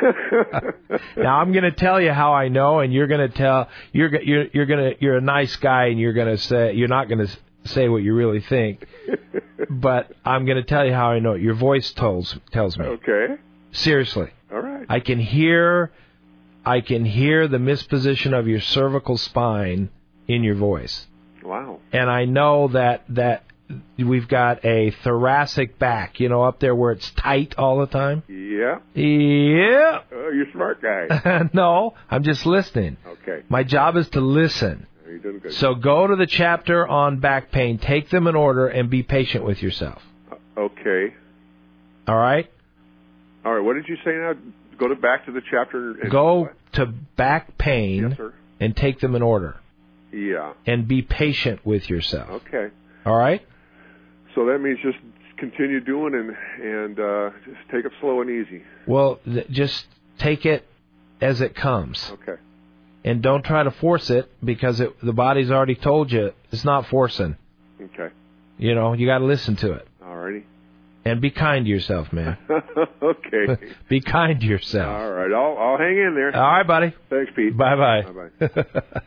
B: I'm going to tell you how I know, and you're going to tell you're a nice guy, and you're not going to say what you really think. But I'm going to tell you how I know it. Your voice tells me.
A: Okay.
B: Seriously.
A: All right.
B: I can hear the misposition of your cervical spine in your voice.
A: Wow.
B: And I know that we've got a thoracic back, up there where it's tight all the time.
A: Yeah.
B: Yeah.
A: Oh, you're a smart guy.
B: No, I'm just listening.
A: Okay.
B: My job is to listen.
A: You're doing good.
B: So go to the chapter on back pain, take them in order, and be patient with yourself.
A: Okay.
B: All right?
A: All right, what did you say now? Go back to the chapter. And
B: go to back pain,
A: yes, sir,
B: and take them in order.
A: Yeah.
B: And be patient with yourself.
A: Okay.
B: All right?
A: So that means just continue doing and just take it slow and easy.
B: Well, just take it as it comes.
A: Okay.
B: And don't try to force it because the body's already told you it's not forcing.
A: Okay.
B: You know, you got to listen to it.
A: Alrighty.
B: And be kind to yourself, man.
A: Okay.
B: Be kind to yourself.
A: All right. I'll hang in there.
B: All right, buddy.
A: Thanks, Pete.
B: Bye-bye.
A: Bye-bye.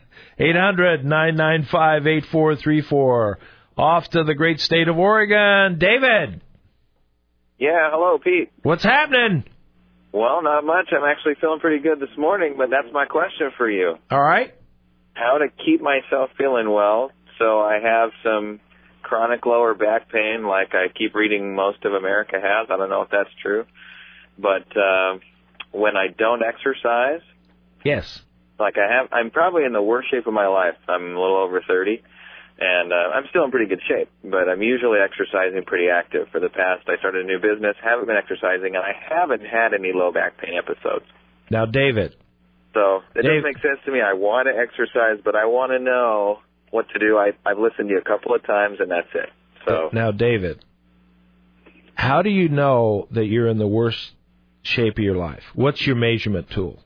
B: 800-995-8434. Off to the great state of Oregon. David.
E: Yeah, hello, Pete.
B: What's happening?
E: Well, not much. I'm actually feeling pretty good this morning, but that's my question for you.
B: All right.
E: How to keep myself feeling well. So I have some chronic lower back pain, like I keep reading most of America has. I don't know if that's true. But when I don't exercise,
B: yes,
E: like I'm probably in the worst shape of my life. I'm a little over 30, and I'm still in pretty good shape, but I'm usually exercising pretty active. For the past, I started a new business, haven't been exercising, and I haven't had any low back pain episodes.
B: Now, David.
E: So it doesn't make sense to me. I want to exercise, but I want to know what to do. I've listened to you a couple of times, and that's it. So
B: now, David, how do you know that you're in the worst shape of your life? What's your measurement tool?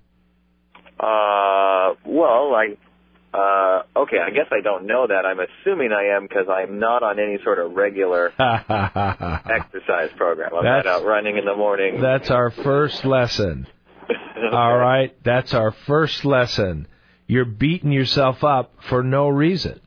E: Okay, I guess I don't know that. I'm assuming I am because I'm not on any sort of regular exercise program. I'm not out running in the morning.
B: That's our first lesson.
E: Okay.
B: All right, that's our first lesson. You're beating yourself up for no reason.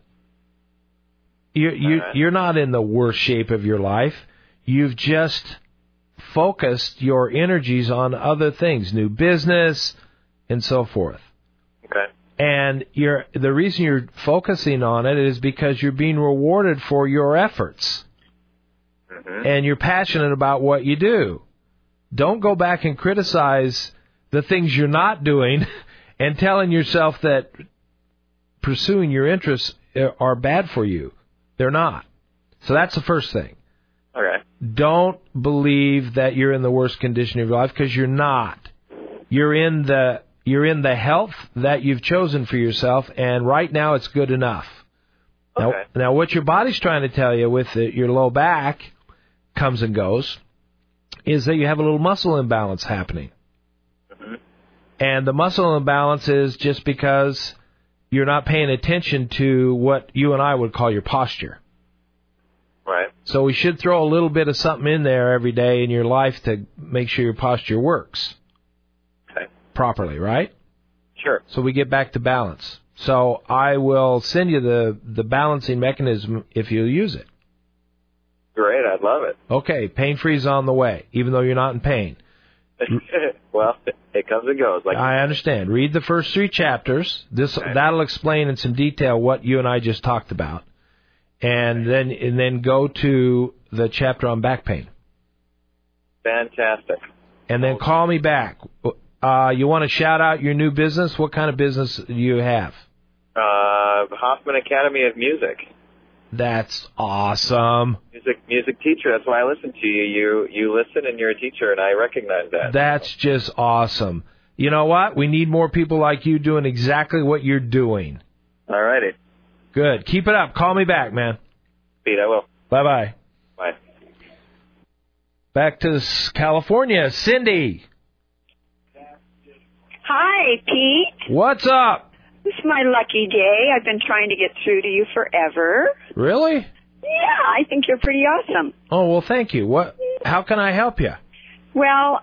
B: You're not in the worst shape of your life. You've just focused your energies on other things, new business, and so forth.
E: Okay.
B: And the reason you're focusing on it is because you're being rewarded for your efforts.
E: Mm-hmm.
B: And you're passionate about what you do. Don't go back and criticize the things you're not doing and telling yourself that pursuing your interests are bad for you. They're not. So that's the first thing.
E: Okay.
B: Don't believe that you're in the worst condition of your life because you're not. You're in the health that you've chosen for yourself, and right now it's good enough.
E: Okay.
B: Now what your body's trying to tell you with your low back comes and goes is that you have a little muscle imbalance happening.
E: Mm-hmm.
B: And the muscle imbalance is just because you're not paying attention to what you and I would call your posture.
E: Right.
B: So we should throw a little bit of something in there every day in your life to make sure your posture works properly, right?
E: Sure.
B: So we get back to balance. So I will send you the balancing mechanism if you'll use it.
E: Great, I'd love it.
B: Okay, pain-free is on the way, even though you're not in pain.
E: Well, it comes and goes.
B: I understand. Read the first 3 chapters. That'll explain in some detail what you and I just talked about. And then go to the chapter on back pain.
E: Fantastic.
B: And then call me back. You want to shout out your new business? What kind of business do you have?
E: Hoffman Academy of Music.
B: That's awesome.
E: Music teacher. That's why I listen to you. You listen, and you're a teacher, and I recognize that.
B: That's just awesome. You know what? We need more people like you doing exactly what you're doing.
E: All righty.
B: Good. Keep it up. Call me back, man.
E: Pete, I will.
B: Bye-bye.
E: Bye.
B: Back to California. Cindy.
V: Hi, Pete.
B: What's up?
V: This is my lucky day. I've been trying to get through to you forever.
B: Really?
V: Yeah, I think you're pretty awesome.
B: Oh, well, thank you. How can I help you?
V: Well,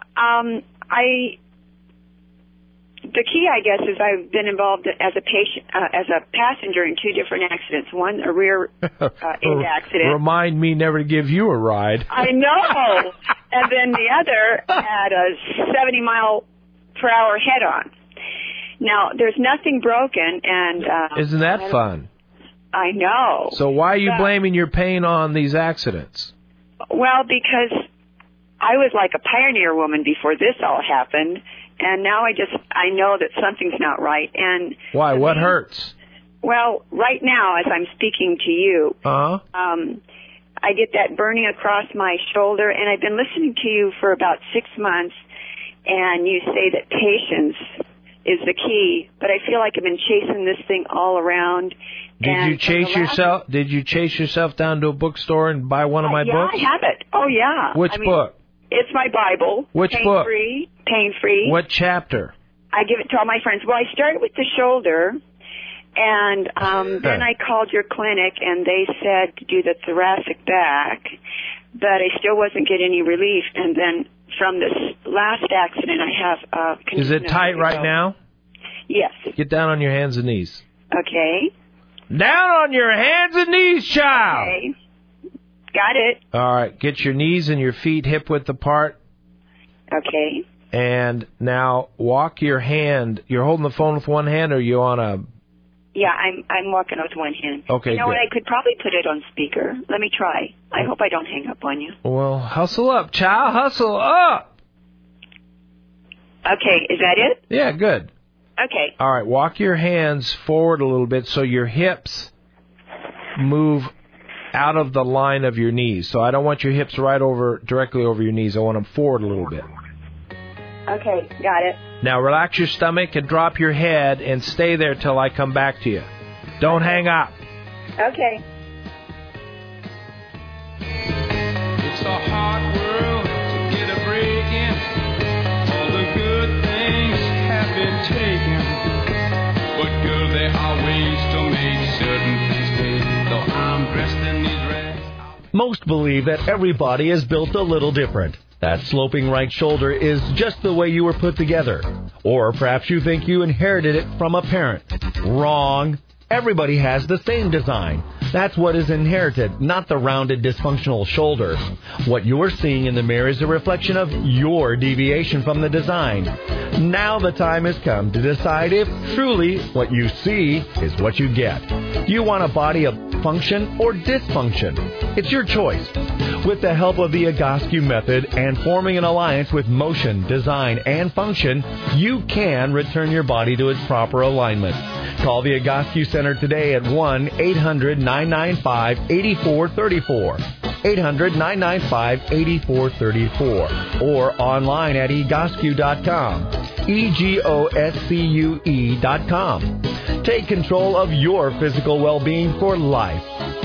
V: the key, I guess, is I've been involved as a passenger in 2 different accidents. One, a rear end accident.
B: Remind me never to give you a ride.
V: I know. And then the other had a 70-mile-per-hour head-on. Now, there's nothing broken, and
B: isn't that fun?
V: I know.
B: So why are you blaming your pain on these accidents?
V: Well, because I was like a pioneer woman before this all happened, and now I know that something's not right. And
B: why? What hurts?
V: Well, right now, as I'm speaking to you, I get that burning across my shoulder, and I've been listening to you for about 6 months, and you say that patience is the key. But I feel like I've been chasing this thing all around.
B: Did you chase yourself down to a bookstore and buy one of my books?
V: Yeah, I have it. Oh, yeah.
B: Which book?
V: It's my Bible.
B: Which book?
V: Pain Free.
B: What chapter?
V: I give it to all my friends. Well, I started with the shoulder, and then I called your clinic, and they said to do the thoracic back, but I still wasn't getting any relief. And then from this last accident, I have...
B: Is it tight right now?
V: Yes.
B: Get down on your hands and knees.
V: Okay.
B: Down on your hands and knees, child!
V: Okay. Got it.
B: All right. Get your knees and your feet hip-width apart.
V: Okay.
B: And now walk your hand. You're holding the phone with one hand, or are you on a...
V: Yeah, I'm walking with one hand.
B: Okay,
V: You know
B: good.
V: what? I could probably put it on speaker. Let me try. I hope I don't hang up on you.
B: Well, hustle up, child. Hustle up!
V: Okay, is that it?
B: Yeah, good.
V: Okay.
B: All right, walk your hands forward a little bit so your hips move out of the line of your knees. So I don't want your hips directly over your knees. I want them forward a little bit.
V: Okay, got it.
B: Now relax your stomach and drop your head and stay there till I come back to you. Don't hang up.
V: Okay.
H: It's a hard world to get a break in. All the good things have been taken. But girl, there are ways to make certain things pay. Though I'm dressed in these rags.
I: Most believe that everybody is built a little different. That sloping right shoulder is just the way you were put together. Or perhaps you think you inherited it from a parent. Wrong. Everybody has the same design. That's what is inherited, not the rounded, dysfunctional shoulder. What you're seeing in the mirror is a reflection of your deviation from the design. Now the time has come to decide if truly what you see is what you get. Do you want a body of function or dysfunction? It's your choice. With the help of the Egoscue method and forming an alliance with motion, design, and function, you can return your body to its proper alignment. Call the Egoscue Center today at 1-800-995-8434. 800-995-8434. Or online at egoscue.com. EGOSCUE.com. Take control of your physical well-being for life.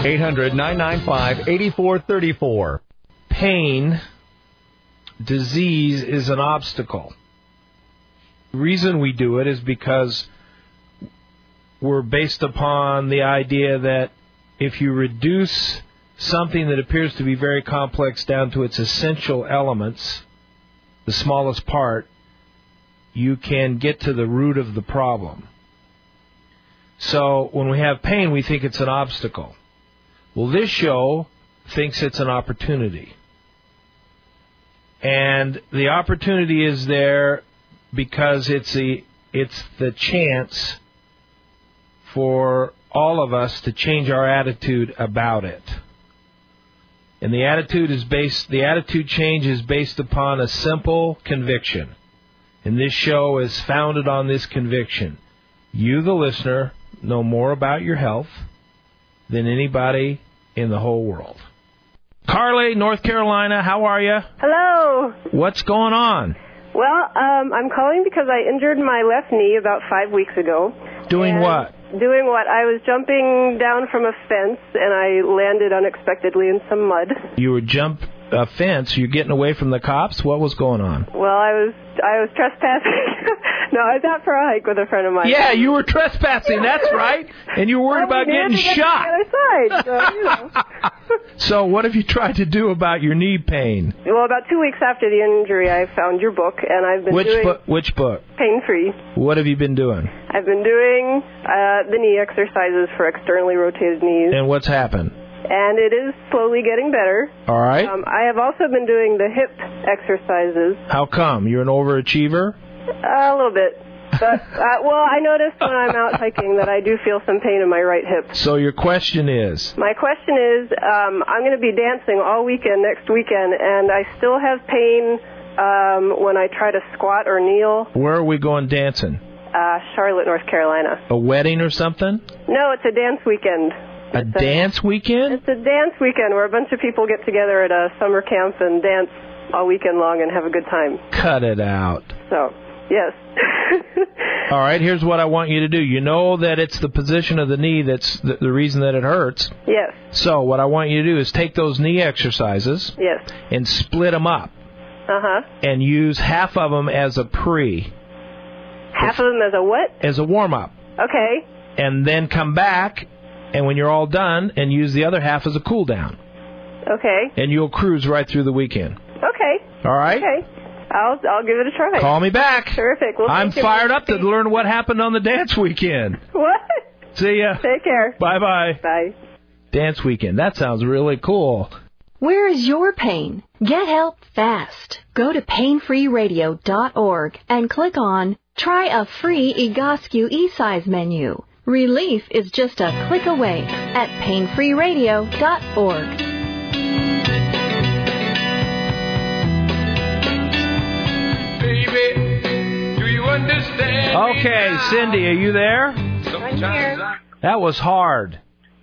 I: 800-995-8434.
B: Pain, disease is an obstacle. The reason we do it is because we're based upon the idea that if you reduce something that appears to be very complex down to its essential elements, the smallest part, you can get to the root of the problem. So when we have pain, we think it's an obstacle. Well, this show thinks it's an opportunity. And the opportunity is there because it's the chance for all of us to change our attitude about it. And the attitude change is based upon a simple conviction. And this show is founded on this conviction. You, the listener, know more about your health than anybody in the whole world. Carly, North Carolina, how are you?
J: Hello.
B: What's going on?
J: Well, I'm calling because I injured my left knee about 5 weeks ago.
B: Doing what?
J: Doing what? I was jumping down from a fence, and I landed unexpectedly in some mud.
B: You were a fence? You're getting away from the cops? What was going on?
J: Well, I was trespassing. No, I was out for a hike with a friend of mine.
B: Yeah, you were trespassing. That's right. And you were worried about getting shot.
J: The other side, so, you know.
B: So what have you tried to do about your knee pain?
J: Well, about 2 weeks after the injury, I found your book, and I've been doing...
B: Which book?
J: Pain Free.
B: What have you been doing?
J: I've been doing the knee exercises for externally rotated knees.
B: And what's happened?
J: And it is slowly getting better.
B: All right.
J: I have also been doing the hip exercises.
B: How come? You're an overachiever?
J: A little bit. But, well, I noticed when I'm out hiking that I do feel some pain in my right hip.
B: So your question is?
J: My question is, I'm going to be dancing all weekend next weekend, and I still have pain when I try to squat or kneel.
B: Where are we going dancing?
J: Charlotte, North Carolina.
B: A wedding or something?
J: No, it's a dance weekend.
B: A dance weekend?
J: It's a dance weekend where a bunch of people get together at a summer camp and dance all weekend long and have a good time.
B: Cut it out.
J: So, Yes.
B: All right, here's what I want you to do. You know that it's the position of the knee that's the reason that it hurts.
J: Yes.
B: So what I want you to do is take those knee exercises
J: Yes.
B: and split them up
J: Uh-huh.
B: and use half of them as a pre.
J: Half of them as a what?
B: As a warm-up.
J: Okay.
B: And then come back, and when you're all done, and use the other half as a cool-down.
J: Okay.
B: And you'll cruise right through the weekend.
J: Okay.
B: All right?
J: Okay. I'll give it a try.
B: Call me back.
J: Terrific. Well,
B: I'm
J: thank you.
B: fired up to learn what happened on the dance weekend.
J: What?
B: See ya.
J: Take care.
B: Bye-bye.
J: Bye.
B: Dance weekend. That sounds really cool.
L: Where is your pain? Get help fast. Go to painfreeradio.org and click on Try a free Egoscue eSize menu. Relief is just a click away at painfreeradio.org.
H: Baby, do you understand?
B: Okay, Cindy, are you there?
H: I'm here.
B: That was hard.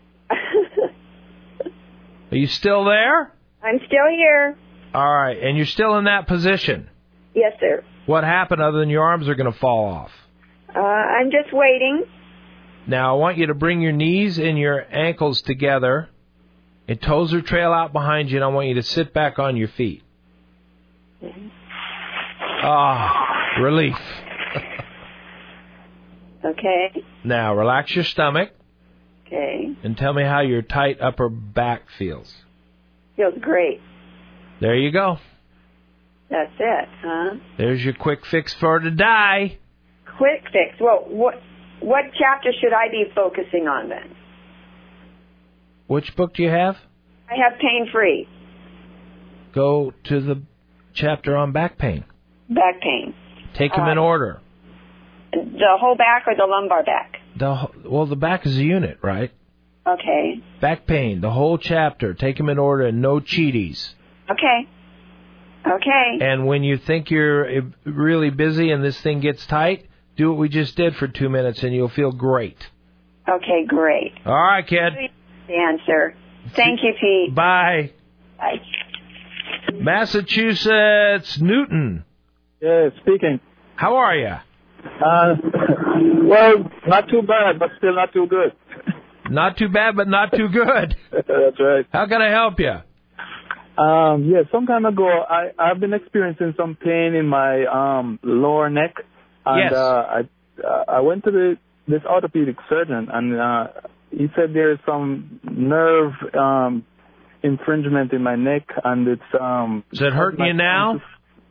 B: Are you still there?
K: I'm still here.
B: All right, and you're still in that position.
K: Yes, sir.
B: What happened other than your arms are going to fall off?
K: I'm just waiting.
B: Now, I want you to bring your knees and your ankles together. Your toes are trail out behind you, and I want you to sit back on your feet. Ah, relief.
K: Okay.
B: Now, relax your stomach.
K: Okay.
B: And tell me how your tight upper back feels.
K: Feels great.
B: There you go.
K: That's it, huh?
B: There's your quick fix for today.
K: Quick fix. Well, what chapter should I be focusing on then?
B: Which book do you have?
K: I have Pain Free.
B: Go to the chapter on back pain.
K: Back pain.
B: Take them in order.
K: The whole back or the lumbar back?
B: Well, the back is a unit, right?
K: Okay.
B: Back pain, the whole chapter. Take them in order and no cheaties.
K: Okay. Okay.
B: And when you think you're really busy and this thing gets tight, do what we just did for 2 minutes and you'll feel great.
K: Okay, great.
B: All right, kid.
K: The answer. Thank you, Pete.
B: Bye.
K: Bye.
B: Massachusetts, Newton.
M: Yeah, speaking.
B: How are you?
M: Well, not too bad, but still not too good.
B: Not too bad, but not too good.
M: That's right.
B: How can I help you?
M: Yeah, some time ago, I've been experiencing some pain in my lower neck, and
B: Yes.
M: I went to this orthopedic surgeon, and he said there is some nerve infringement in my neck, and it's
B: Is it hurting you now?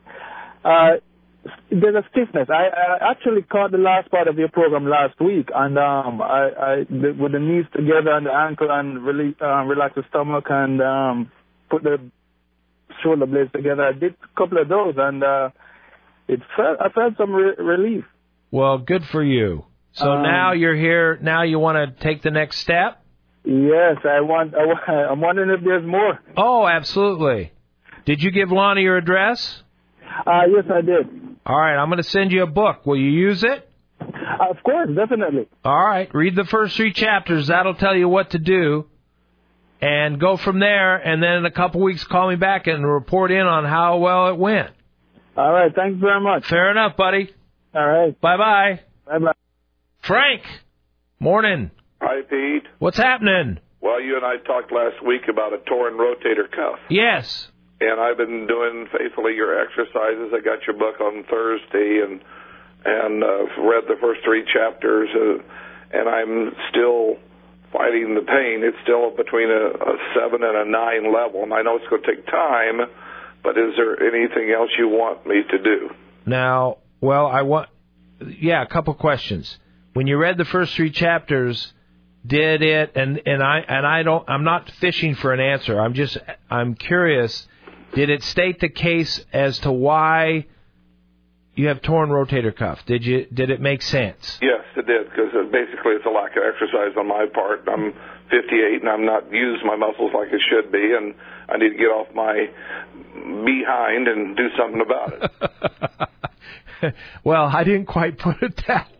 M: There's a stiffness. I actually caught the last part of your program last week, and with the knees together and the ankle, and really relax the stomach and put the shoulder blades together. I did a couple of those, and I felt some relief.
B: Well, good for you. So now you're here. Now you want to take the next step?
M: Yes, I'm wondering if there's more.
B: Oh, absolutely. Did you give Lonnie your address?
M: Yes, I did.
B: All right, I'm going to send you a book. Will you use it?
M: Of course, definitely.
B: All right, read the first 3 chapters. That'll tell you what to do. And go from there, and then in a couple weeks, call me back and report in on how well it went.
M: All right, thanks very much.
B: Fair enough, buddy.
M: All right.
B: Bye-bye.
M: Bye-bye.
B: Frank, morning.
W: Hi, Pete.
B: What's happening?
W: Well, you and I talked last week about a torn rotator cuff.
B: Yes.
W: And I've been doing faithfully your exercises. I got your book on Thursday and read the first 3 chapters, and I'm still fighting the pain. It's still between a 7 and a 9 level, and I know it's going to take time, but is there anything else you want me to do?
B: Now, well, a couple questions. When you read the first 3 chapters, did it, I'm not fishing for an answer. I'm curious. Did it state the case as to why you have torn rotator cuff? Did it make sense?
W: Yes, it did, because basically it's a lack of exercise on my part. I'm 58 and I'm not using my muscles like I should be, and I need to get off my behind and do something about it.
B: Well, I didn't quite put it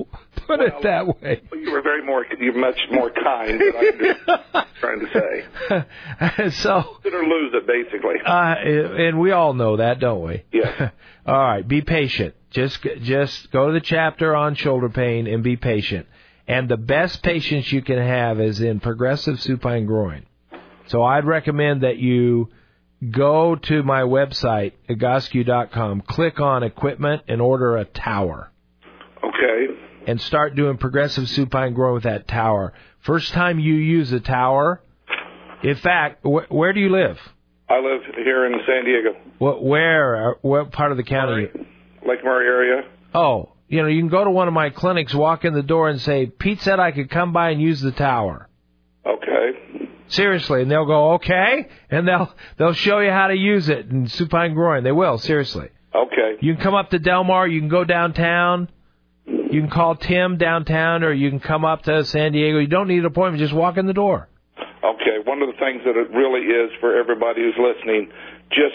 B: put it that way.
W: You're much more kind than I'm just trying to say.
B: So,
W: Win or lose it, basically.
B: And we all know that, don't we?
W: Yes.
B: All right, be patient. Just go to the chapter on shoulder pain and be patient. And the best patience you can have is in progressive supine groin. So I'd recommend that you go to my website, egoscue.com, click on equipment, and order a tower.
W: Okay.
B: And start doing progressive supine groin with that tower. First time you use a tower, in fact, where do you live?
W: I live here in San Diego.
B: What part of the county?
W: Lake Murray area.
B: Oh, you can go to one of my clinics, walk in the door, and say, Pete said I could come by and use the tower.
W: Okay.
B: Seriously, and they'll go, okay, and they'll show you how to use it in supine groin. They will, seriously.
W: Okay.
B: You can come up to Del Mar, you can go downtown, you can call Tim downtown, or you can come up to San Diego. You don't need an appointment, just walk in the door.
W: Okay, one of the things that it really is for everybody who's listening, just,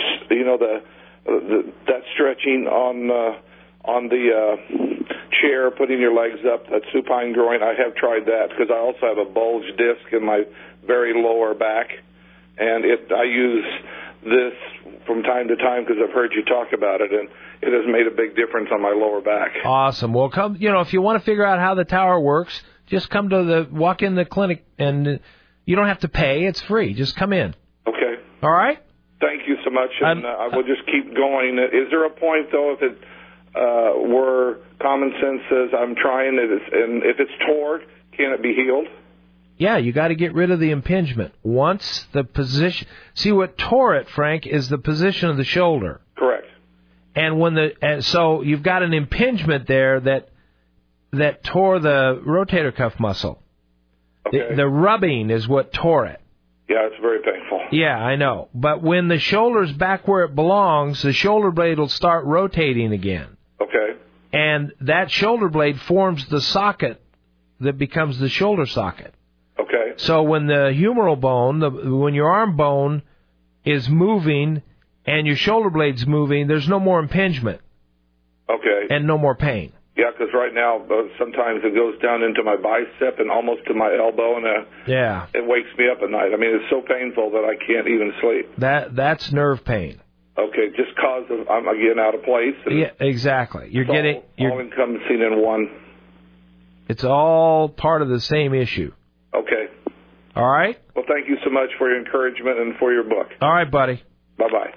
W: that stretching on the chair, putting your legs up, that supine groin, I have tried that because I also have a bulge disc in my very lower back, and I use this from time to time because I've heard you talk about it, and it has made a big difference on my lower back.
B: Awesome. Well, come. If you want to figure out how the tower works, just walk in the clinic, and you don't have to pay. It's free. Just come in.
W: Okay.
B: All right.
W: Thank you so much, and I will just keep going. Is there a point though, if it where common sense says I'm trying it, and if it's tore, can it be healed?
B: Yeah, you got to get rid of the impingement. Once the position... See, what tore it, Frank, is the position of the shoulder.
W: Correct.
B: And so you've got an impingement there that tore the rotator cuff muscle.
W: Okay.
B: The rubbing is what tore it.
W: Yeah, it's very painful.
B: Yeah, I know. But when the shoulder's back where it belongs, the shoulder blade will start rotating again.
W: Okay.
B: And that shoulder blade forms the socket that becomes the shoulder socket.
W: Okay.
B: So when the humeral bone, when your arm bone is moving and your shoulder blade's moving, there's no more impingement.
W: Okay.
B: And no more pain.
W: Yeah, because right now sometimes it goes down into my bicep and almost to my elbow, and it wakes me up at night. I mean, it's so painful that I can't even sleep.
B: That's nerve pain.
W: Okay, just cause I'm again out of place.
B: Yeah, exactly. You're
W: all encompassing in one.
B: It's all part of the same issue.
W: Okay.
B: All right?
W: Well, thank you so much for your encouragement and for your book.
B: All right, buddy.
W: Bye-bye.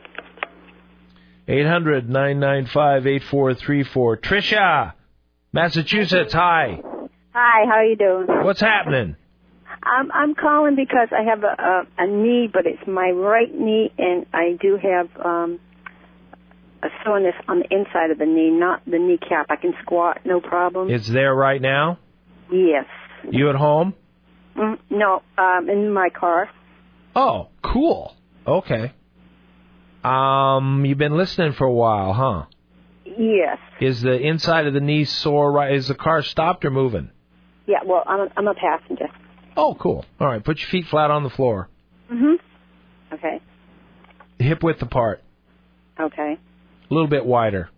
B: 800-995-8434. Tricia, Massachusetts, hi.
N: Hi, how are you doing?
B: What's happening?
N: I'm calling because I have a knee, but it's my right knee, and I do have a soreness on the inside of the knee, not the kneecap. I can squat, no problem.
B: It's there right now?
N: Yes.
B: You at home?
N: No, in my car.
B: Oh, cool. Okay. You've been listening for a while, huh?
N: Yes.
B: Is the inside of the knee sore? Right? Is the car stopped or moving?
N: Yeah, well, I'm a passenger.
B: Oh, cool. All right, put your feet flat on the floor.
N: Okay.
B: Hip width apart.
N: Okay.
B: A little bit wider.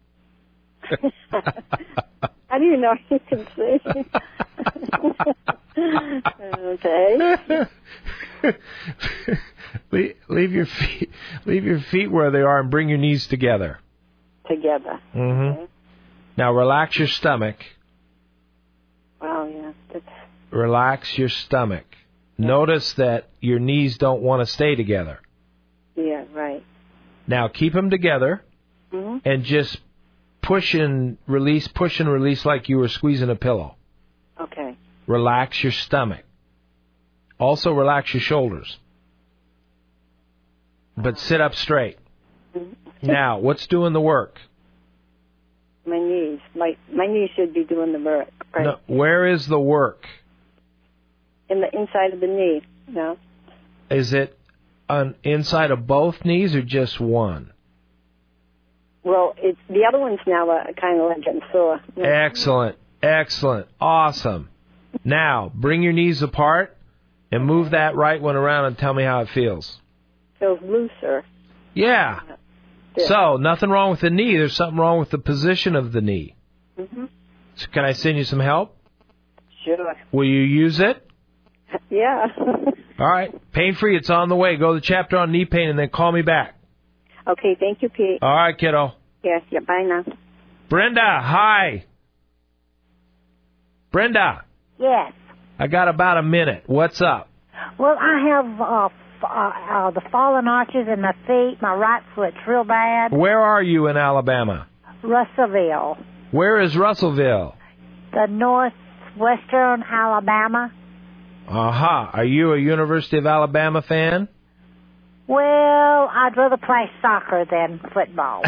N: How do you know you can see? Okay.
B: Leave your feet where they are and bring your knees together.
N: Together.
B: Mm-hmm. Okay. Now relax your stomach.
N: Wow, yeah.
B: Relax your stomach. Notice that your knees don't want to stay together.
N: Yeah, right.
B: Now keep them together and just push and release like you were squeezing a pillow.
N: Okay.
B: Relax your stomach. Also relax your shoulders. But sit up straight. Now, what's doing the work?
N: My knees. My knees should be doing the work. Right?
B: No, where is the work?
N: In the inside of the knee. No.
B: Is it on inside of both knees or just one?
N: Well, it's the other ones now are kind of like getting sore.
B: Excellent. Awesome. Now, bring your knees apart and move that right one around and tell me how it feels.
N: Feels looser.
B: Yeah. So, nothing wrong with the knee. There's something wrong with the position of the knee. So can I send you some help?
K: Sure.
B: Will you use it?
K: Yeah.
B: All right. Pain-free, it's on the way. Go to the chapter on knee pain and then call me back.
K: Okay, thank you, Pete.
B: All right, kiddo.
K: Yes, yeah, bye now.
B: Brenda, hi. Brenda,
O: Yes.
B: I got about a minute. What's up?
O: Well, I have the fallen arches in my feet. My right foot's real bad.
B: Where are you in Alabama?
O: Russellville,
B: Where is Russellville?
O: the northwestern Alabama.
B: Aha. Are you a University of Alabama fan?
O: Well, I'd rather play soccer than football.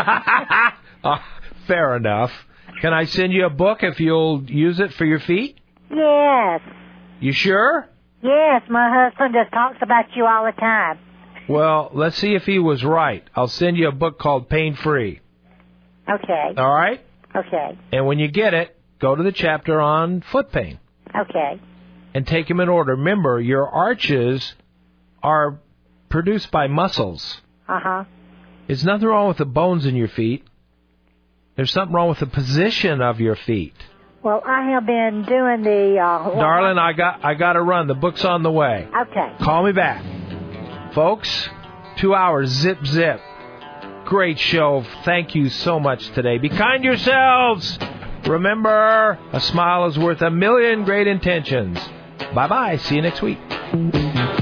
B: Fair enough. Can I send you a book if you'll use it for your feet?
O: Yes.
B: You sure?
O: Yes, my husband just talks about you all the time.
B: Well, let's see if he was right. I'll send you a book called Pain Free.
O: Okay.
B: All right?
O: Okay.
B: And when you get it, go to the chapter on foot pain.
O: Okay.
B: And take them in order. Remember, your arches are produced by muscles.
O: Uh-huh.
B: There's nothing wrong with the bones in your feet. There's something wrong with the position of your feet.
O: Well, I have been doing the...
B: Darling, I got to run. The book's on the way.
O: Okay.
B: Call me back. Folks, 2 hours, zip, zip. Great show. Thank you so much today. Be kind to yourselves. Remember, a smile is worth a million great intentions. Bye-bye. See you next week.